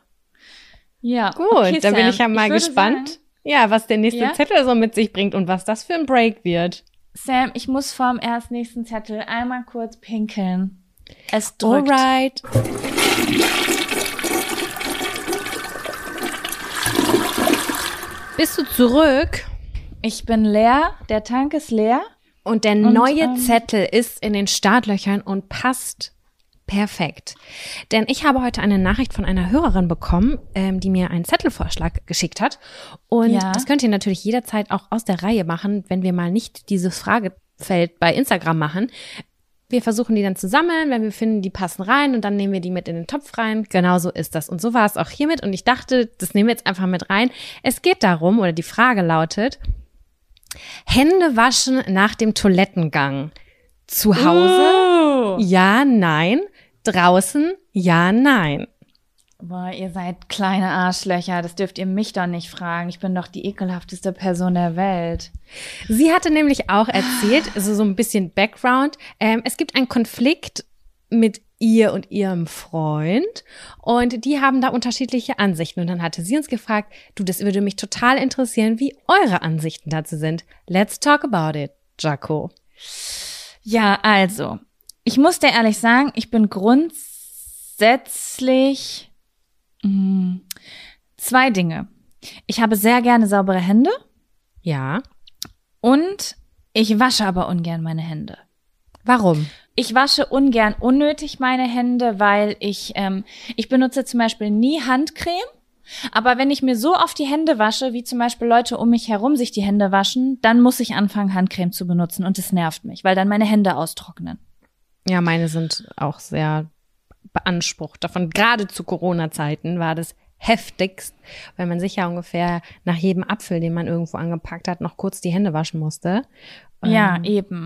B: Ja,
A: Gut,
B: okay,
A: dann bin
B: Sam,
A: ich ja mal
B: würde
A: gespannt,
B: sagen,
A: ja, was der nächste
B: Ja?
A: Zettel so mit sich bringt und was das für ein Break wird.
B: Sam, ich muss vorm erst nächsten Zettel einmal kurz pinkeln. Es drückt.
A: Alright. Bist du zurück?
B: Ich bin leer, der Tank ist leer.
A: Und der
B: Und,
A: neue
B: ähm,
A: Zettel ist in den Startlöchern und passt perfekt. Denn ich habe heute eine Nachricht von einer Hörerin bekommen, ähm, die mir einen Zettelvorschlag geschickt hat. Und
B: Ja.
A: das könnt ihr natürlich jederzeit auch aus der Reihe machen, wenn wir mal nicht dieses Fragefeld bei Instagram machen. Wir versuchen die dann zu sammeln, wenn wir finden, die passen rein und dann nehmen wir die mit in den Topf rein. Genau so ist das. Und so war es auch hiermit. Und ich dachte, das nehmen wir jetzt einfach mit rein. Es geht darum, oder die Frage lautet, Hände waschen nach dem Toilettengang. Zu Hause?
B: Oh.
A: Ja, nein. Draußen? Ja, nein.
B: Boah, ihr seid kleine Arschlöcher, das dürft ihr mich doch nicht fragen. Ich bin doch die ekelhafteste Person der Welt.
A: Sie hatte nämlich auch erzählt, also so ein bisschen Background, ähm, es gibt einen Konflikt mit ihr und ihrem Freund und die haben da unterschiedliche Ansichten. Und dann hatte sie uns gefragt, du, das würde mich total interessieren, wie eure Ansichten dazu sind. Let's talk about it, Jaco.
B: Ja, also, ich muss dir ehrlich sagen, ich bin grundsätzlich mh, zwei Dinge. Ich habe sehr gerne saubere Hände
A: Ja,
B: und ich wasche aber ungern meine Hände.
A: warum?
B: Ich wasche ungern unnötig meine Hände, weil ich, ähm, ich benutze zum Beispiel nie Handcreme. Aber wenn ich mir so oft die Hände wasche, wie zum Beispiel Leute um mich herum sich die Hände waschen, dann muss ich anfangen, Handcreme zu benutzen und es nervt mich, weil dann meine Hände austrocknen.
A: Ja, meine sind auch sehr beansprucht. Davon gerade zu Corona-Zeiten war das heftigst, weil man sich ja ungefähr nach jedem Apfel, den man irgendwo angepackt hat, noch kurz die Hände waschen musste.
B: Ja,
A: Ähm,
B: eben.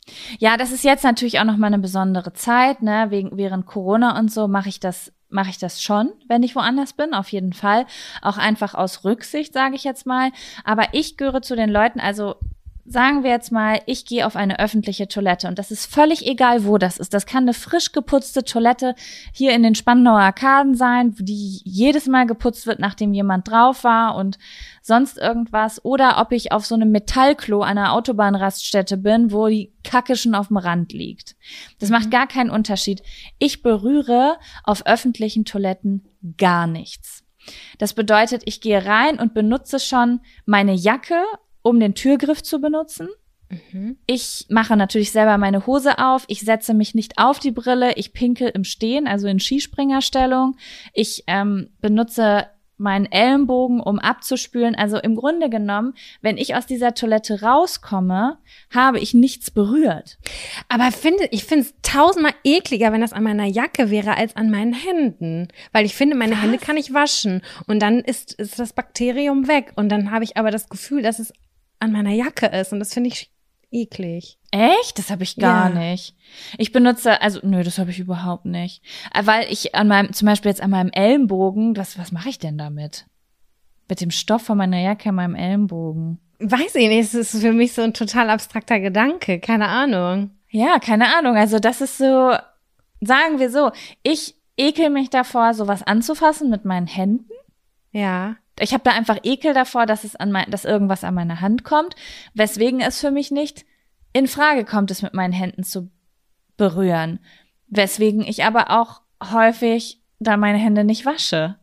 B: Ja, das ist jetzt natürlich auch nochmal eine besondere Zeit, ne? Wegen, während Corona und so mache ich das mache ich das schon, wenn ich woanders bin, auf jeden Fall. Auch einfach aus Rücksicht, sage ich jetzt mal. Aber ich gehöre zu den Leuten, also sagen wir jetzt mal, ich gehe auf eine öffentliche Toilette und das ist völlig egal, wo das ist. Das kann eine frisch geputzte Toilette hier in den Spandauer Arkaden sein, die jedes Mal geputzt wird, nachdem jemand drauf war und sonst irgendwas. Oder ob ich auf so einem Metallklo an einer Autobahnraststätte bin, wo die Kacke schon auf dem Rand liegt. Das macht gar keinen Unterschied. Ich berühre auf öffentlichen Toiletten gar nichts. Das bedeutet, ich gehe rein und benutze schon meine Jacke, um den Türgriff zu benutzen. Mhm. Ich mache natürlich selber meine Hose auf. Ich setze mich nicht auf die Brille. Ich pinkel im Stehen, also in Skispringerstellung. Ich ähm, benutze meinen Ellenbogen, um abzuspülen. Also im Grunde genommen, wenn ich aus dieser Toilette rauskomme, habe ich nichts berührt.
A: Aber finde, ich finde es tausendmal ekliger, wenn das an meiner Jacke wäre, als an meinen Händen. Weil ich finde, meine Was? Hände kann ich waschen. Und dann ist, ist das Bakterium weg. Und dann habe ich aber das Gefühl, dass es an meiner Jacke ist. Und das finde ich eklig.
B: Echt? Das habe ich gar
A: Ja.
B: nicht. Ich benutze, also nö, das habe ich überhaupt nicht. Weil ich an meinem, zum Beispiel jetzt an meinem Ellenbogen, was, was mache ich denn damit? Mit dem Stoff von meiner Jacke an meinem Ellenbogen.
A: Weiß ich nicht, es ist für mich so ein total abstrakter Gedanke. Keine Ahnung.
B: Ja, keine Ahnung. Also das ist so, sagen wir so, ich ekel mich davor, sowas anzufassen mit meinen Händen.
A: Ja.
B: Ich habe da einfach Ekel davor, dass es an mein, dass irgendwas an meine Hand kommt, weswegen es für mich nicht in Frage kommt, es mit meinen Händen zu berühren. Weswegen ich aber auch häufig dann meine Hände nicht wasche.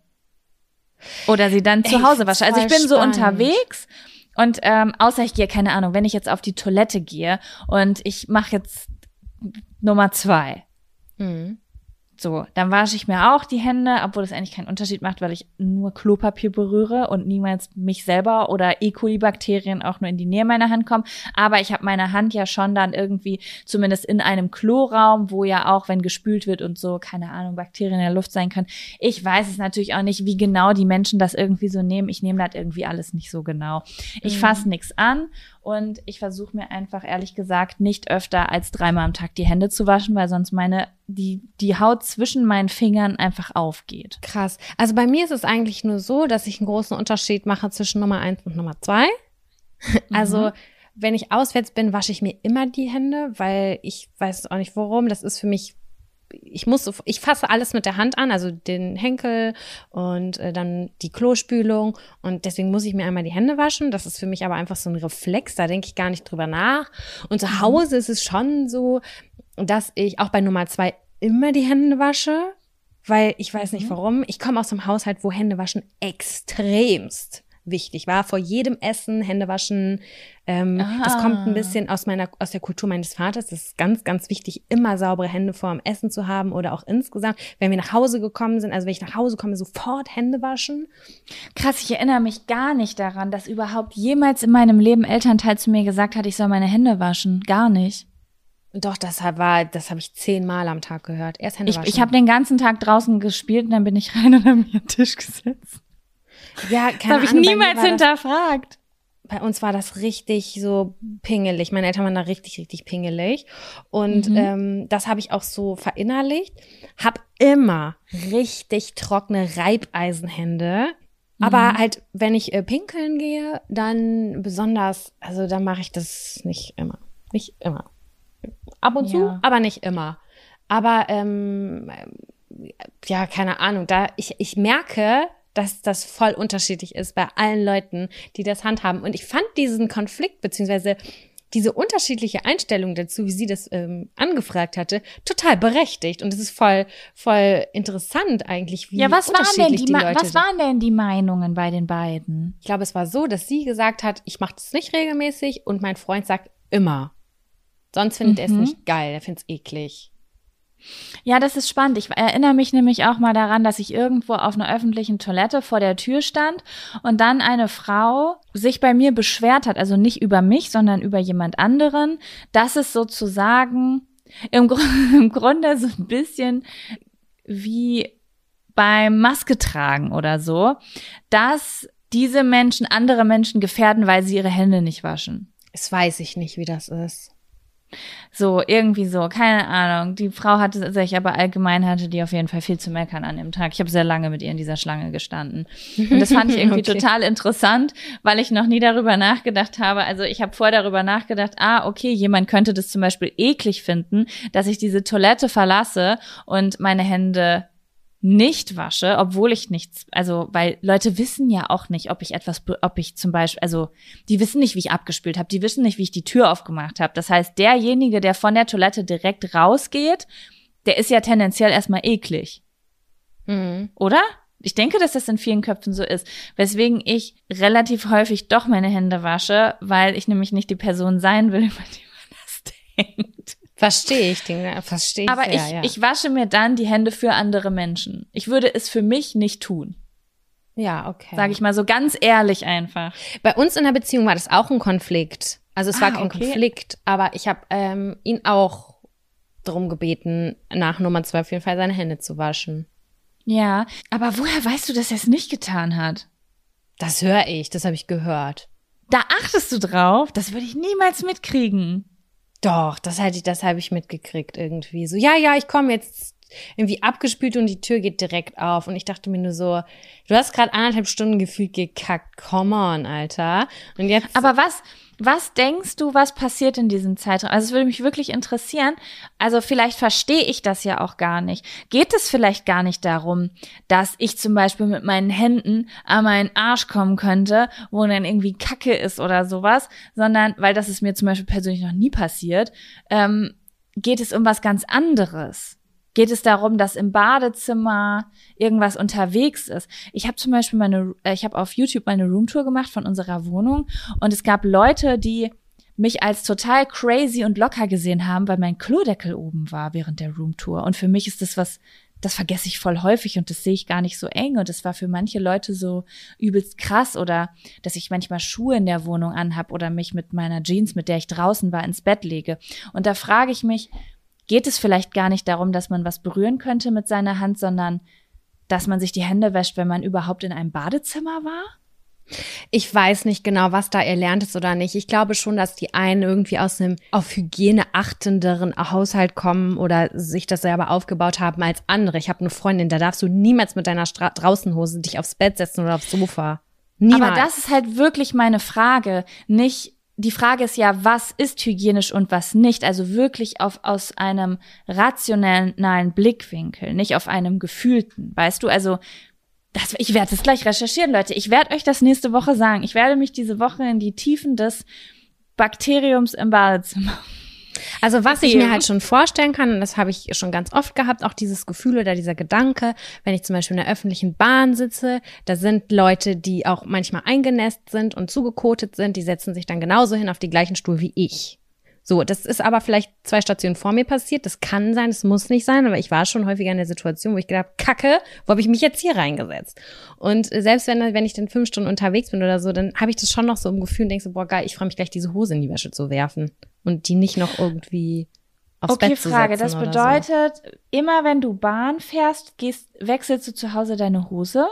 B: Oder sie dann zu
A: Echt?
B: Hause wasche. Also ich bin so
A: Spannend.
B: unterwegs und ähm, außer ich gehe, keine Ahnung, wenn ich jetzt auf die Toilette gehe und ich mache jetzt Nummer zwei.
A: Mhm.
B: So, dann wasche ich mir auch die Hände, obwohl das eigentlich keinen Unterschied macht, weil ich nur Klopapier berühre und niemals mich selber oder E. coli-Bakterien auch nur in die Nähe meiner Hand kommen. Aber ich habe meine Hand ja schon dann irgendwie, zumindest in einem Kloraum, wo ja auch, wenn gespült wird und so, keine Ahnung, Bakterien in der Luft sein können. Ich weiß es natürlich auch nicht, wie genau die Menschen das irgendwie so nehmen. Ich nehme das irgendwie alles nicht so genau. Ich
A: Mhm.
B: fasse nichts an. Und ich versuche mir einfach, ehrlich gesagt, nicht öfter als dreimal am Tag die Hände zu waschen, weil sonst meine, die, die Haut zwischen meinen Fingern einfach aufgeht.
A: Krass. Also bei mir ist es eigentlich nur so, dass ich einen großen Unterschied mache zwischen Nummer eins und Nummer zwei. Also, wenn ich auswärts bin, wasche ich mir immer die Hände, weil ich weiß auch nicht warum. Das ist für mich, ich muss, so- ich fasse alles mit der Hand an, also den Henkel und äh, dann die Klospülung und deswegen muss ich mir einmal die Hände waschen. Das ist für mich aber einfach so ein Reflex, da denke ich gar nicht drüber nach. Und zu Hause ist es schon so, dass ich auch bei Nummer zwei immer die Hände wasche, weil ich weiß nicht warum. Ich komme aus einem Haushalt, wo Händewaschen extremst wichtig war. Vor jedem Essen Hände waschen. Ähm,
B: Ah.
A: Das kommt ein bisschen aus meiner, aus der Kultur meines Vaters. Das ist ganz, ganz wichtig, immer saubere Hände vor dem Essen zu haben oder auch insgesamt. Wenn wir nach Hause gekommen sind, also wenn ich nach Hause komme, sofort Hände waschen.
B: Krass, ich erinnere mich gar nicht daran, dass überhaupt jemals in meinem Leben Elternteil zu mir gesagt hat, ich soll meine Hände waschen. Gar nicht.
A: Doch, das war, das habe ich zehnmal am Tag gehört. Erst Hände
B: Ich,
A: waschen.
B: ich habe den ganzen Tag draußen gespielt und dann bin ich rein und habe mich an den Tisch gesetzt.
A: ja,
B: Das
A: keine
B: habe ich
A: Ahnung, bei mir
B: niemals
A: war das-
B: hinterfragt.
A: Bei uns war das richtig so pingelig. Meine Eltern waren da richtig, richtig pingelig. Und
B: Mhm.
A: ähm, das habe ich auch so verinnerlicht. Hab immer richtig trockene Reibeisenhände. Aber halt, wenn ich äh, pinkeln gehe, dann besonders, also dann mache ich das nicht immer. Nicht immer. Ab und zu,
B: Ja.
A: aber nicht immer. Aber ähm, ja, keine Ahnung, da ich, ich merke, dass das voll unterschiedlich ist bei allen Leuten, die das handhaben. Und ich fand diesen Konflikt, beziehungsweise diese unterschiedliche Einstellung dazu, wie sie das ähm, angefragt hatte, total berechtigt. Und es ist voll, voll interessant eigentlich, wie
B: Ja, was waren denn
A: unterschiedlich
B: die,
A: die
B: Ma-
A: Leute
B: was waren denn die Meinungen bei den beiden?
A: Ich glaube, es war so, dass sie gesagt hat, ich mache das nicht regelmäßig und mein Freund sagt immer. Sonst findet er es
B: Mhm.
A: nicht geil, er findet es eklig.
B: Ja, das ist spannend. Ich erinnere mich nämlich auch mal daran, dass ich irgendwo auf einer öffentlichen Toilette vor der Tür stand und dann eine Frau sich bei mir beschwert hat, also nicht über mich, sondern über jemand anderen, dass es sozusagen im, Gru- im Grunde so ein bisschen wie beim Maske tragen oder so, dass diese Menschen andere Menschen gefährden, weil sie ihre Hände nicht waschen.
A: Das weiß ich nicht, wie das ist.
B: So, irgendwie so, keine Ahnung. Die Frau hatte sich, aber allgemein hatte die auf jeden Fall viel zu meckern an dem Tag. Ich habe sehr lange mit ihr in dieser Schlange gestanden. Und das fand ich irgendwie okay. total interessant, weil ich noch nie darüber nachgedacht habe. Also ich habe vorher darüber nachgedacht, ah, okay, jemand könnte das zum Beispiel eklig finden, dass ich diese Toilette verlasse und meine Hände nicht wasche, obwohl ich nichts, also weil Leute wissen ja auch nicht, ob ich etwas, ob ich zum Beispiel, also die wissen nicht, wie ich abgespült habe, die wissen nicht, wie ich die Tür aufgemacht habe. Das heißt, derjenige, der von der Toilette direkt rausgeht, der ist ja tendenziell erstmal eklig. Mhm. Oder? Ich denke, dass das in vielen Köpfen so ist, weswegen ich relativ häufig doch meine Hände wasche, weil ich nämlich nicht die Person sein will, über die man das denkt.
A: Verstehe ich, Dinge, verstehe ich.
B: Aber
A: sehr,
B: ich,
A: ja.
B: ich wasche mir dann die Hände für andere Menschen. Ich würde es für mich nicht tun.
A: Ja, okay.
B: Sage ich mal so ganz ehrlich einfach.
A: Bei uns in der Beziehung war das auch ein Konflikt. Also es
B: Ah,
A: war kein
B: okay.
A: Konflikt, aber ich habe ähm, ihn auch darum gebeten, nach Nummer zwei auf jeden Fall seine Hände zu waschen.
B: Ja, aber woher weißt du, dass er es nicht getan hat?
A: Das höre ich, das habe ich gehört.
B: Da achtest du drauf? Das würde ich niemals mitkriegen.
A: Doch, das hätte ich, das habe ich mitgekriegt irgendwie. So, ja, ja, ich komme jetzt irgendwie abgespült und die Tür geht direkt auf. Und ich dachte mir nur so, du hast gerade anderthalb Stunden gefühlt gekackt. Come on, Alter. Und jetzt.
B: Aber was, was denkst du, was passiert in diesem Zeitraum? Also es würde mich wirklich interessieren. Also vielleicht verstehe ich das ja auch gar nicht. Geht es vielleicht gar nicht darum, dass ich zum Beispiel mit meinen Händen an meinen Arsch kommen könnte, wo dann irgendwie Kacke ist oder sowas, sondern, weil das ist mir zum Beispiel persönlich noch nie passiert, ähm, geht es um was ganz anderes. Geht es darum, dass im Badezimmer irgendwas unterwegs ist? Ich habe zum Beispiel meine, äh, ich habe auf YouTube meine Roomtour gemacht von unserer Wohnung und es gab Leute, die mich als total crazy und locker gesehen haben, weil mein Klodeckel oben war während der Roomtour. Und für mich ist das was, das vergesse ich voll häufig und das sehe ich gar nicht so eng. Und das war für manche Leute so übelst krass oder dass ich manchmal Schuhe in der Wohnung anhab oder mich mit meiner Jeans, mit der ich draußen war, ins Bett lege. Und da frage ich mich, geht es vielleicht gar nicht darum, dass man was berühren könnte mit seiner Hand, sondern dass man sich die Hände wäscht, wenn man überhaupt in einem Badezimmer war?
A: Ich weiß nicht genau, was da erlernt ist oder nicht. Ich glaube schon, dass die einen irgendwie aus einem auf Hygiene achtenderen Haushalt kommen oder sich das selber aufgebaut haben als andere. Ich habe eine Freundin, da darfst du niemals mit deiner Stra- Draußenhose dich aufs Bett setzen oder aufs Sofa. Niemals.
B: Aber das ist halt wirklich meine Frage. Nicht, die Frage ist ja, was ist hygienisch und was nicht? Also wirklich auf, aus einem rationalen Blickwinkel, nicht auf einem gefühlten. Weißt du, also das, ich werde das gleich recherchieren, Leute. Ich werde euch das nächste Woche sagen. Ich werde mich diese Woche in die Tiefen des Bakteriums im Badezimmer.
A: Also was ich mir halt schon vorstellen kann, und das habe ich schon ganz oft gehabt, auch dieses Gefühl oder dieser Gedanke, wenn ich zum Beispiel in der öffentlichen Bahn sitze, da sind Leute, die auch manchmal eingenässt sind und zugekotet sind, die setzen sich dann genauso hin auf die gleichen Stuhl wie ich. So, das ist aber vielleicht zwei Stationen vor mir passiert. Das kann sein, das muss nicht sein, aber ich war schon häufiger in der Situation, wo ich gedacht habe, Kacke, wo habe ich mich jetzt hier reingesetzt? Und selbst wenn, wenn ich dann fünf Stunden unterwegs bin oder so, dann habe ich das schon noch so im Gefühl und denke so, boah geil, ich freue mich gleich, diese Hose in die Wäsche zu werfen und die nicht noch irgendwie aufs
B: okay,
A: Bett zu
B: Frage,
A: setzen.
B: Das
A: oder
B: bedeutet, so. Immer wenn du Bahn fährst, gehst, wechselst du zu Hause deine Hose?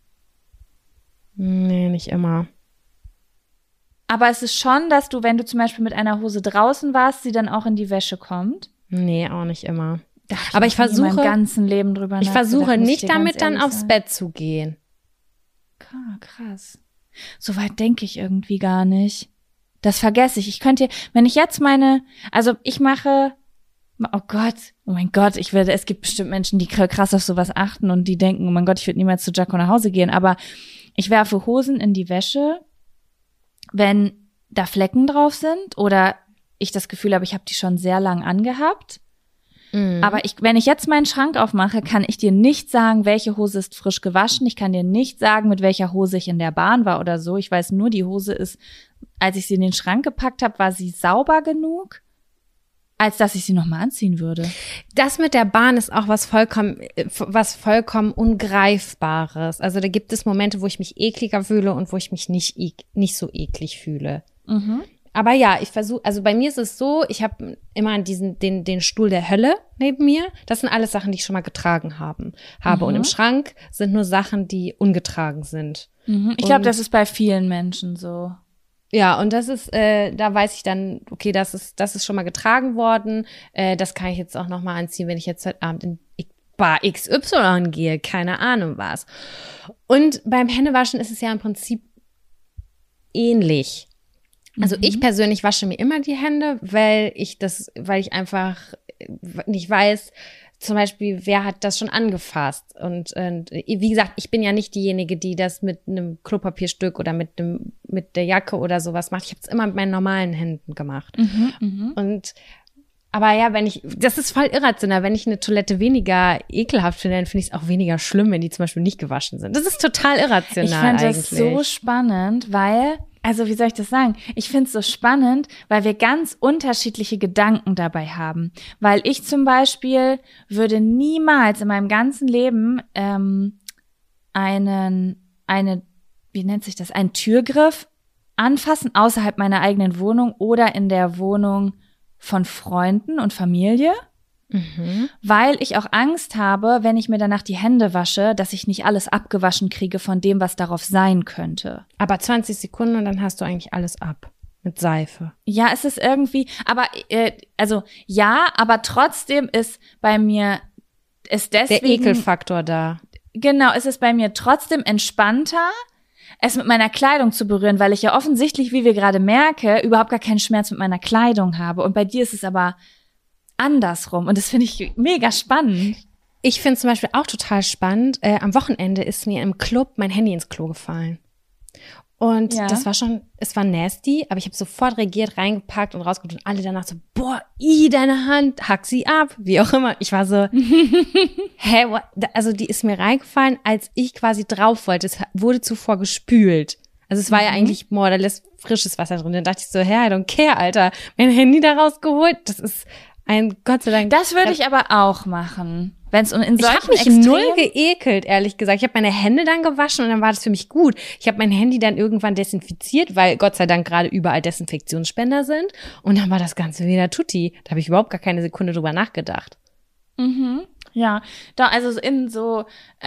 A: Nee, nicht immer.
B: Aber es ist schon, dass du, wenn du zum Beispiel mit einer Hose draußen warst, sie dann auch in die Wäsche kommt?
A: Nee, auch nicht immer.
B: Ich
A: Aber ich versuche,
B: in meinem ganzen Leben drüber
A: ich versuche nicht damit dann aufs sein. Bett zu gehen.
B: Krass. So weit denke ich irgendwie gar nicht. Das vergesse ich. Ich könnte, wenn ich jetzt meine, also ich mache, oh Gott, oh mein Gott, ich werde, es gibt bestimmt Menschen, die krass auf sowas achten und die denken, oh mein Gott, ich würde niemals zu Jaco nach Hause gehen, aber ich werfe Hosen in die Wäsche, wenn da Flecken drauf sind oder ich das Gefühl habe, ich habe die schon sehr lang angehabt. Mhm. Aber ich, wenn ich jetzt meinen Schrank aufmache, kann ich dir nicht sagen, welche Hose ist frisch gewaschen. Ich kann dir nicht sagen, mit welcher Hose ich in der Bahn war oder so. Ich weiß nur, die Hose ist, als ich sie in den Schrank gepackt habe, war sie sauber genug, als dass ich sie nochmal anziehen würde.
A: Das mit der Bahn ist auch was vollkommen, was vollkommen Ungreifbares. Also da gibt es Momente, wo ich mich ekliger fühle und wo ich mich nicht, nicht so eklig fühle. Mhm. Aber ja, ich versuche, also bei mir ist es so, ich habe immer diesen, den, den Stuhl der Hölle neben mir. Das sind alles Sachen, die ich schon mal getragen haben, habe. Mhm. Und im Schrank sind nur Sachen, die ungetragen sind.
B: Mhm. Ich glaube, das ist bei vielen Menschen so.
A: Ja, und das ist, äh, da weiß ich dann, okay, das ist, das ist schon mal getragen worden. Äh, das kann ich jetzt auch noch mal anziehen, wenn ich jetzt heute Abend in Bar X Y gehe, keine Ahnung was. Und beim Händewaschen ist es ja im Prinzip ähnlich. Also mhm. ich persönlich wasche mir immer die Hände, weil ich das, weil ich einfach nicht weiß, zum Beispiel, wer hat das schon angefasst? Und, und wie gesagt, ich bin ja nicht diejenige, die das mit einem Klopapierstück oder mit dem mit der Jacke oder sowas macht. Ich habe es immer mit meinen normalen Händen gemacht.
B: Mhm, mh.
A: Und aber ja, wenn ich, das ist voll irrational, wenn ich eine Toilette weniger ekelhaft finde, dann finde ich es auch weniger schlimm, wenn die zum Beispiel nicht gewaschen sind. Das ist total irrational
B: ich fand
A: eigentlich.
B: Das so spannend, weil, also wie soll ich das sagen? Ich finde es so spannend, weil wir ganz unterschiedliche Gedanken dabei haben. Weil ich zum Beispiel würde niemals in meinem ganzen Leben ähm, einen, eine, wie nennt sich das, einen Türgriff anfassen außerhalb meiner eigenen Wohnung oder in der Wohnung von Freunden und Familie, mhm. weil ich auch Angst habe, wenn ich mir danach die Hände wasche, dass ich nicht alles abgewaschen kriege von dem, was darauf sein könnte.
A: Aber zwanzig Sekunden und dann hast du eigentlich alles ab mit Seife.
B: Ja, es ist irgendwie, aber äh, also ja, aber trotzdem ist bei mir ist deswegen
A: der Ekelfaktor da.
B: Genau, es ist bei mir trotzdem entspannter, es mit meiner Kleidung zu berühren, weil ich ja offensichtlich, wie wir gerade merke, überhaupt gar keinen Schmerz mit meiner Kleidung habe. Und bei dir ist es aber andersrum. Und das finde ich mega spannend.
A: Ich finde zum Beispiel auch total spannend. Äh, am Wochenende ist mir im Club mein Handy ins Klo gefallen. Und ja. das war schon, es war nasty, aber ich habe sofort reagiert, reingepackt und rausgeholt und alle danach so, boah, i, deine Hand, hack sie ab, wie auch immer. Ich war so, hä, what? Also die ist mir reingefallen, als ich quasi drauf wollte. Es wurde zuvor gespült. Also es war mhm. ja eigentlich more oder less frisches Wasser drin. Dann dachte ich so, hä, I don't care, Alter. Mein Handy da rausgeholt, das ist ein, Gott sei Dank.
B: Das würde ich aber auch machen. Wenn es in solchen
A: Ich habe mich
B: Extremen
A: null geekelt, ehrlich gesagt. Ich habe meine Hände dann gewaschen und dann war das für mich gut. Ich habe mein Handy dann irgendwann desinfiziert, weil Gott sei Dank gerade überall Desinfektionsspender sind. Und dann war das Ganze wieder tutti. Da habe ich überhaupt gar keine Sekunde drüber nachgedacht.
B: Mhm. Ja, da also in so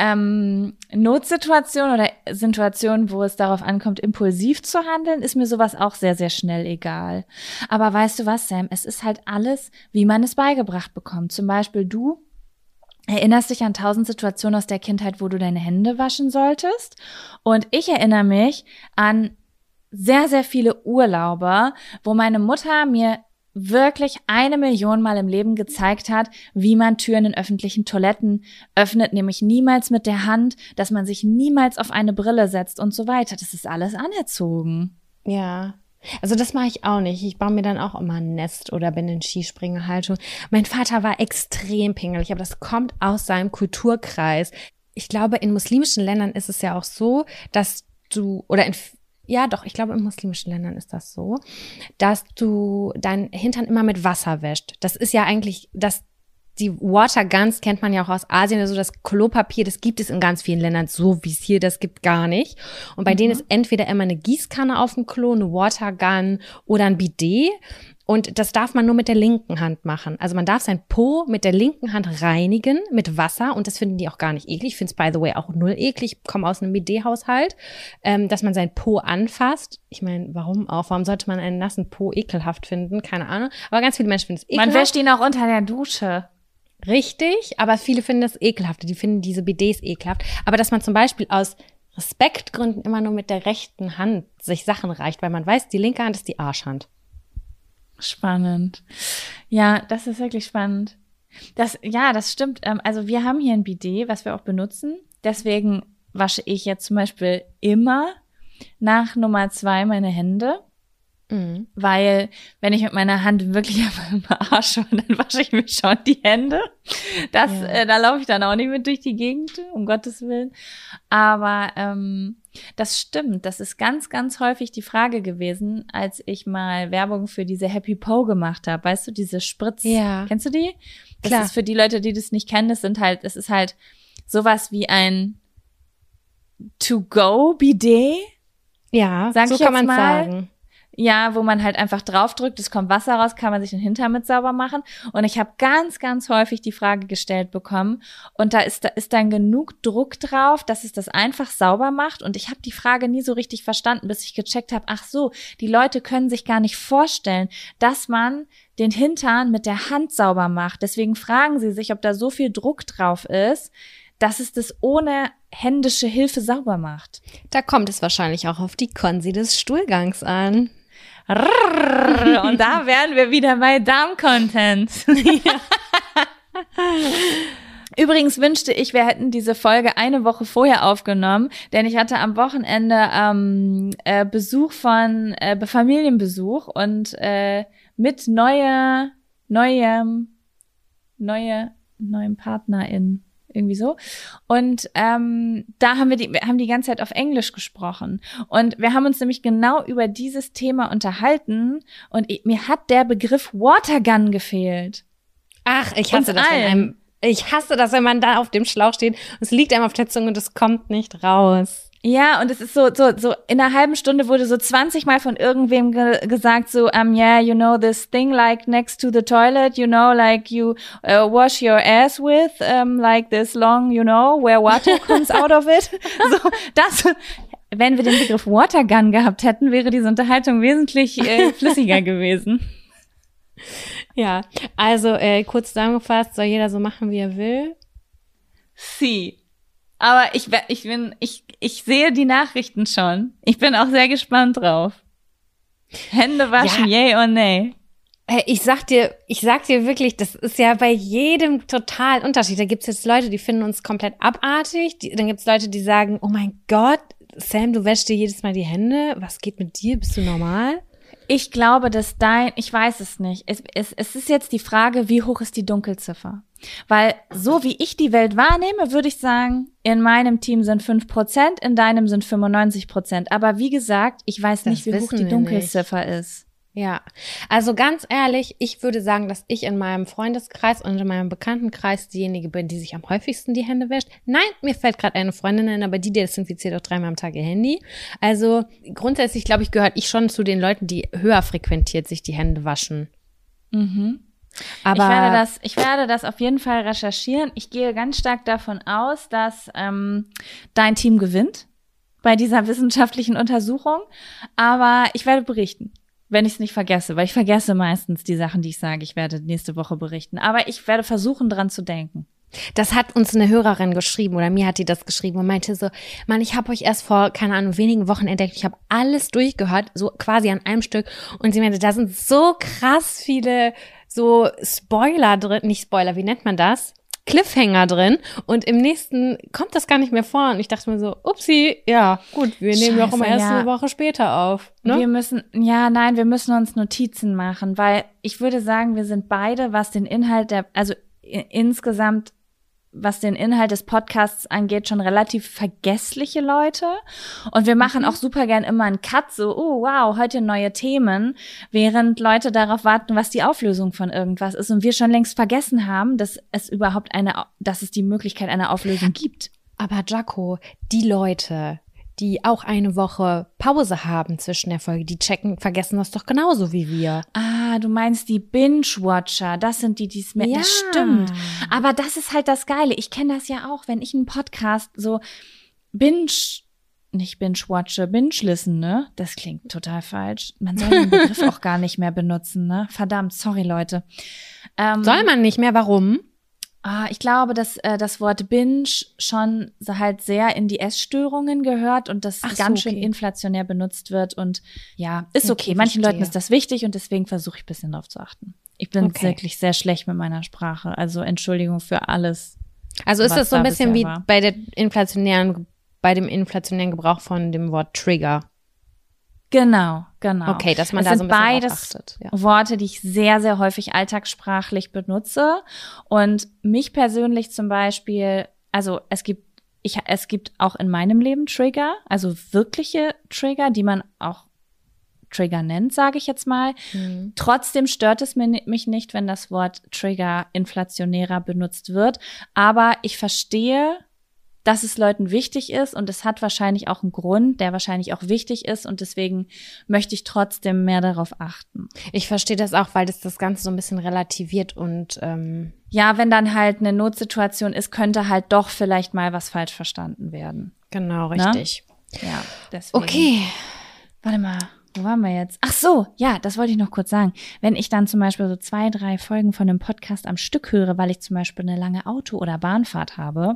B: ähm, Notsituationen oder Situationen, wo es darauf ankommt, impulsiv zu handeln, ist mir sowas auch sehr, sehr schnell egal. Aber weißt du was, Sam? Es ist halt alles, wie man es beigebracht bekommt. Zum Beispiel du erinnerst dich an tausend Situationen aus der Kindheit, wo du deine Hände waschen solltest. Und ich erinnere mich an sehr, sehr viele Urlaube, wo meine Mutter mir wirklich eine Million Mal im Leben gezeigt hat, wie man Türen in öffentlichen Toiletten öffnet, nämlich niemals mit der Hand, dass man sich niemals auf eine Brille setzt und so weiter. Das ist alles anerzogen.
A: Ja. Also das mache ich auch nicht. Ich baue mir dann auch immer ein Nest oder bin in Skispringerhaltung. Mein Vater war extrem pingelig, aber das kommt aus seinem Kulturkreis. Ich glaube, in muslimischen Ländern ist es ja auch so, dass du, oder in, ja doch, ich glaube, in muslimischen Ländern ist das so, dass du deinen Hintern immer mit Wasser wäscht. Das ist ja eigentlich, das die Water Guns kennt man ja auch aus Asien, also das Klopapier, das gibt es in ganz vielen Ländern, so wie es hier das gibt, gar nicht. Und bei mhm. denen ist entweder immer eine Gießkanne auf dem Klo, eine Water Gun oder ein Bidet. Und das darf man nur mit der linken Hand machen. Also man darf sein Po mit der linken Hand reinigen mit Wasser. Und das finden die auch gar nicht eklig. Ich finde es, by the way, auch null eklig. Ich komme aus einem Bidet-Haushalt, ähm, dass man sein Po anfasst. Ich meine, warum auch? Warum sollte man einen nassen Po ekelhaft finden? Keine Ahnung. Aber ganz viele Menschen finden es ekelhaft.
B: Man wäscht ihn auch unter der Dusche.
A: Richtig, aber viele finden das ekelhaft. Die finden diese Bidets ekelhaft. Aber dass man zum Beispiel aus Respektgründen immer nur mit der rechten Hand sich Sachen reicht, weil man weiß, die linke Hand ist die Arschhand.
B: Spannend. Ja, das ist wirklich spannend. Das, ja, das stimmt. Also wir haben hier ein Bidet, was wir auch benutzen. Deswegen wasche ich jetzt zum Beispiel immer nach Nummer zwei meine Hände. Mhm. Weil, wenn ich mit meiner Hand wirklich im Arsch war, dann wasche ich mir schon die Hände. Das, ja. äh, da laufe ich dann auch nicht mit durch die Gegend, um Gottes Willen. Aber ähm, das stimmt. Das ist ganz, ganz häufig die Frage gewesen, als ich mal Werbung für diese Happy Po gemacht habe. Weißt du, diese Spritz.
A: Ja.
B: Kennst du die? Das
A: Klar.
B: ist für die Leute, die das nicht kennen, das sind halt, es ist halt sowas wie ein To-Go-Bidet.
A: Ja,
B: Sag
A: so
B: ich
A: kann
B: jetzt
A: man
B: mal.
A: sagen.
B: Ja, wo man halt einfach draufdrückt, es kommt Wasser raus, kann man sich den Hintern mit sauber machen. Und ich habe ganz, ganz häufig die Frage gestellt bekommen und da ist, da ist dann genug Druck drauf, dass es das einfach sauber macht. Und ich habe die Frage nie so richtig verstanden, bis ich gecheckt habe, ach so, die Leute können sich gar nicht vorstellen, dass man den Hintern mit der Hand sauber macht. Deswegen fragen sie sich, ob da so viel Druck drauf ist, dass es das ohne händische Hilfe sauber macht.
A: Da kommt es wahrscheinlich auch auf die Konsi des Stuhlgangs an.
B: Und da wären wir wieder bei Darm-Content. Übrigens wünschte ich, wir hätten diese Folge eine Woche vorher aufgenommen, denn ich hatte am Wochenende ähm, äh, Besuch von äh, Familienbesuch und äh, mit neue, neuem, neue, neuem PartnerInnen. Irgendwie so. Und ähm, da haben wir die, wir haben die ganze Zeit auf Englisch gesprochen. Und wir haben uns nämlich genau über dieses Thema unterhalten. Und ich, mir hat der Begriff Watergun gefehlt.
A: Ach, ich hasse das, wenn einem, ich hasse das, wenn man da auf dem Schlauch steht. Es liegt einem auf der Zunge und es kommt nicht raus.
B: Ja, und es ist so, so, so, in einer halben Stunde wurde so zwanzig Mal von irgendwem ge- gesagt, so, um, yeah, you know, this thing like next to the toilet, you know, like you uh, wash your ass with, um, like this long, you know, where water comes out of it. So, das, wenn wir den Begriff Watergun gehabt hätten, wäre diese Unterhaltung wesentlich äh, flüssiger gewesen.
A: Ja, also, äh, kurz zusammengefasst, soll jeder so machen, wie er will.
B: Sie. Aber ich, ich bin, ich, ich sehe die Nachrichten schon. Ich bin auch sehr gespannt drauf. Hände waschen, ja. Yay or nay?
A: Ich sag dir, ich sag dir wirklich, das ist ja bei jedem total Unterschied. Da gibt's jetzt Leute, die finden uns komplett abartig. Die, dann gibt's Leute, die sagen, oh mein Gott, Sam, du wäschst dir jedes Mal die Hände. Was geht mit dir? Bist du normal?
B: Ich glaube, dass dein, ich weiß es nicht. Es, es, es ist jetzt die Frage, wie hoch ist die Dunkelziffer? Weil so wie ich die Welt wahrnehme, würde ich sagen, in meinem Team sind fünf Prozent, in deinem sind fünfundneunzig Prozent. Aber wie gesagt, ich weiß nicht,
A: Das
B: wie hoch die
A: wissen wir
B: Dunkelziffer ist.
A: Ja, also ganz ehrlich, ich würde sagen, dass ich in meinem Freundeskreis und in meinem Bekanntenkreis diejenige bin, die sich am häufigsten die Hände wäscht. Nein, mir fällt gerade eine Freundin ein, aber die desinfiziert auch dreimal am Tag ihr Handy. Also grundsätzlich, glaube ich, gehört ich schon zu den Leuten, die höher frequentiert sich die Hände waschen.
B: Mhm.
A: Aber
B: ich werde das, ich werde das auf jeden Fall recherchieren. Ich gehe ganz stark davon aus, dass ähm, dein Team gewinnt bei dieser wissenschaftlichen Untersuchung. Aber ich werde berichten, wenn ich es nicht vergesse, weil ich vergesse meistens die Sachen, die ich sage. Ich werde nächste Woche berichten. Aber ich werde versuchen, dran zu denken.
A: Das hat uns eine Hörerin geschrieben oder mir hat die das geschrieben und meinte so, Mann, ich habe euch erst vor, keine Ahnung, wenigen Wochen entdeckt. Ich habe alles durchgehört, so quasi an einem Stück. Und sie meinte, da sind so krass viele so Spoiler drin, nicht Spoiler, wie nennt man das? Cliffhanger drin. Und im nächsten kommt das gar nicht mehr vor. Und ich dachte mir so, upsi, ja, gut, wir nehmen doch immer erst
B: ja.
A: eine Woche später auf. Ne?
B: Wir müssen, ja, nein, wir müssen uns Notizen machen, weil ich würde sagen, wir sind beide, was den Inhalt der, also i- insgesamt was den Inhalt des Podcasts angeht, schon relativ vergessliche Leute. Und wir machen
A: Mhm.
B: auch super gern immer einen Cut, so, oh wow, heute neue Themen, während Leute darauf warten, was die Auflösung von irgendwas ist und wir schon längst vergessen haben, dass es überhaupt eine, dass es die Möglichkeit einer Auflösung gibt.
A: Aber Jaco, die Leute, die auch eine Woche Pause haben zwischen der Folge, die checken, vergessen das doch genauso wie wir.
B: Ah, du meinst die Binge-Watcher, das sind die, die es mir,
A: Ja.
B: das stimmt. Aber das ist halt das Geile, ich kenne das ja auch, wenn ich einen Podcast so Binge, nicht Binge-Watche, Binge-Listen, ne? Das klingt total falsch. Man soll den Begriff auch gar nicht mehr benutzen, ne? Verdammt, sorry Leute. Ähm,
A: Soll man nicht mehr, warum?
B: Ah, ich glaube, dass äh, das Wort Binge schon so halt sehr in die Essstörungen gehört und das
A: Ach so,
B: ganz schön
A: okay.
B: inflationär benutzt wird und ja, ist
A: Okay,
B: okay. Manchen
A: verstehe.
B: Leuten ist das wichtig und deswegen versuche ich ein bisschen drauf zu achten. Ich bin
A: Okay.
B: wirklich sehr schlecht mit meiner Sprache, also Entschuldigung für alles.
A: Also ist
B: was
A: das so ein
B: da
A: bisschen wie
B: bisher war.
A: bei der inflationären, bei dem inflationären Gebrauch von dem Wort Trigger.
B: Genau, genau.
A: Okay, dass man
B: Es
A: da so
B: sind
A: ein bisschen
B: beides
A: drauf achtet. Ja.
B: Worte, die ich sehr, sehr häufig alltagssprachlich benutze. Und mich persönlich zum Beispiel, also es gibt, ich, es gibt auch in meinem Leben Trigger, also wirkliche Trigger, die man auch Trigger nennt, sage ich jetzt mal.
A: Mhm.
B: Trotzdem stört es mir- mich nicht, wenn das Wort Trigger inflationärer benutzt wird. Aber ich verstehe dass es Leuten wichtig ist und es hat wahrscheinlich auch einen Grund, der wahrscheinlich auch wichtig ist und deswegen möchte ich trotzdem mehr darauf achten.
A: Ich verstehe das auch, weil das das Ganze so ein bisschen relativiert und ähm
B: ja, wenn dann halt eine Notsituation ist, könnte halt doch vielleicht mal was falsch verstanden werden.
A: Genau, richtig.
B: Ne? Ja, deswegen.
A: Okay.
B: Warte mal, wo waren wir jetzt? Ach so, ja, das wollte ich noch kurz sagen. Wenn ich dann zum Beispiel so zwei, drei Folgen von einem Podcast am Stück höre, weil ich zum Beispiel eine lange Auto- oder Bahnfahrt habe,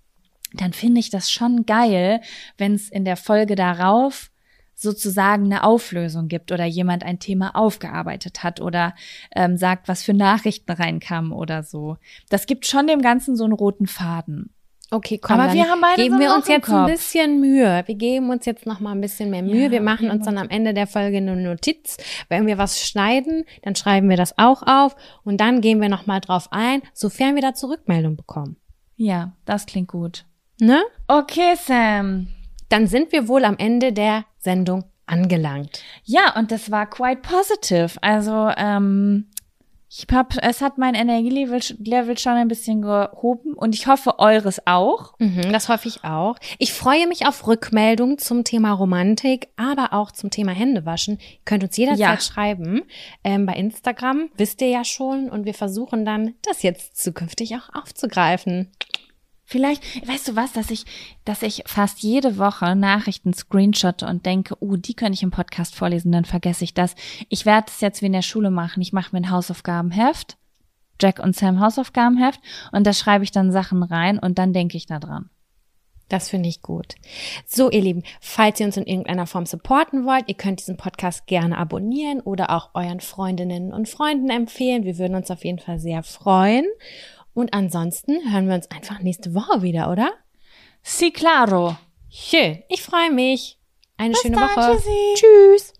B: dann finde ich das schon geil, wenn es in der Folge darauf sozusagen eine Auflösung gibt oder jemand ein Thema aufgearbeitet hat oder ähm, sagt, was für Nachrichten reinkamen oder so. Das gibt schon dem Ganzen so einen roten Faden.
A: Okay, komm,
B: aber wir haben beide
A: geben
B: so
A: wir
B: einen
A: uns jetzt
B: Kopf.
A: ein bisschen Mühe. Wir geben uns jetzt noch mal ein bisschen mehr Mühe.
B: Ja,
A: wir machen
B: okay,
A: uns dann am Ende der Folge eine Notiz. Wenn wir was schneiden, dann schreiben wir das auch auf und dann gehen wir noch mal drauf ein, sofern wir dazu Rückmeldung bekommen.
B: Ja, das klingt gut.
A: Ne?
B: Okay, Sam.
A: Dann sind wir wohl am Ende der Sendung angelangt.
B: Ja, und das war quite positive. Also, ähm, ich hab, es hat mein Energielevel Level schon ein bisschen gehoben und ich hoffe, eures auch.
A: Mhm, das hoffe ich auch. Ich freue mich auf Rückmeldungen zum Thema Romantik, aber auch zum Thema Händewaschen. Ihr könnt uns jederzeit
B: Ja.
A: schreiben ähm, bei Instagram, wisst ihr ja schon. Und wir versuchen dann, das jetzt zukünftig auch aufzugreifen.
B: Vielleicht, weißt du was, dass ich, dass ich fast jede Woche Nachrichten screenshotte und denke, oh, die könnte ich im Podcast vorlesen, dann vergesse ich das. Ich werde es jetzt wie in der Schule machen. Ich mache mir ein Hausaufgabenheft, Jack und Sam Hausaufgabenheft, und da schreibe ich dann Sachen rein und dann denke ich da dran.
A: Das finde ich gut. So, ihr Lieben, falls ihr uns in irgendeiner Form supporten wollt, ihr könnt diesen Podcast gerne abonnieren oder auch euren Freundinnen und Freunden empfehlen. Wir würden uns auf jeden Fall sehr freuen. Und ansonsten hören wir uns einfach nächste Woche wieder, oder?
B: Sí, claro.
A: Schön. Ich freue mich. Eine
B: Bis
A: schöne
B: dann,
A: Woche.
B: tschüssi.
A: Tschüss.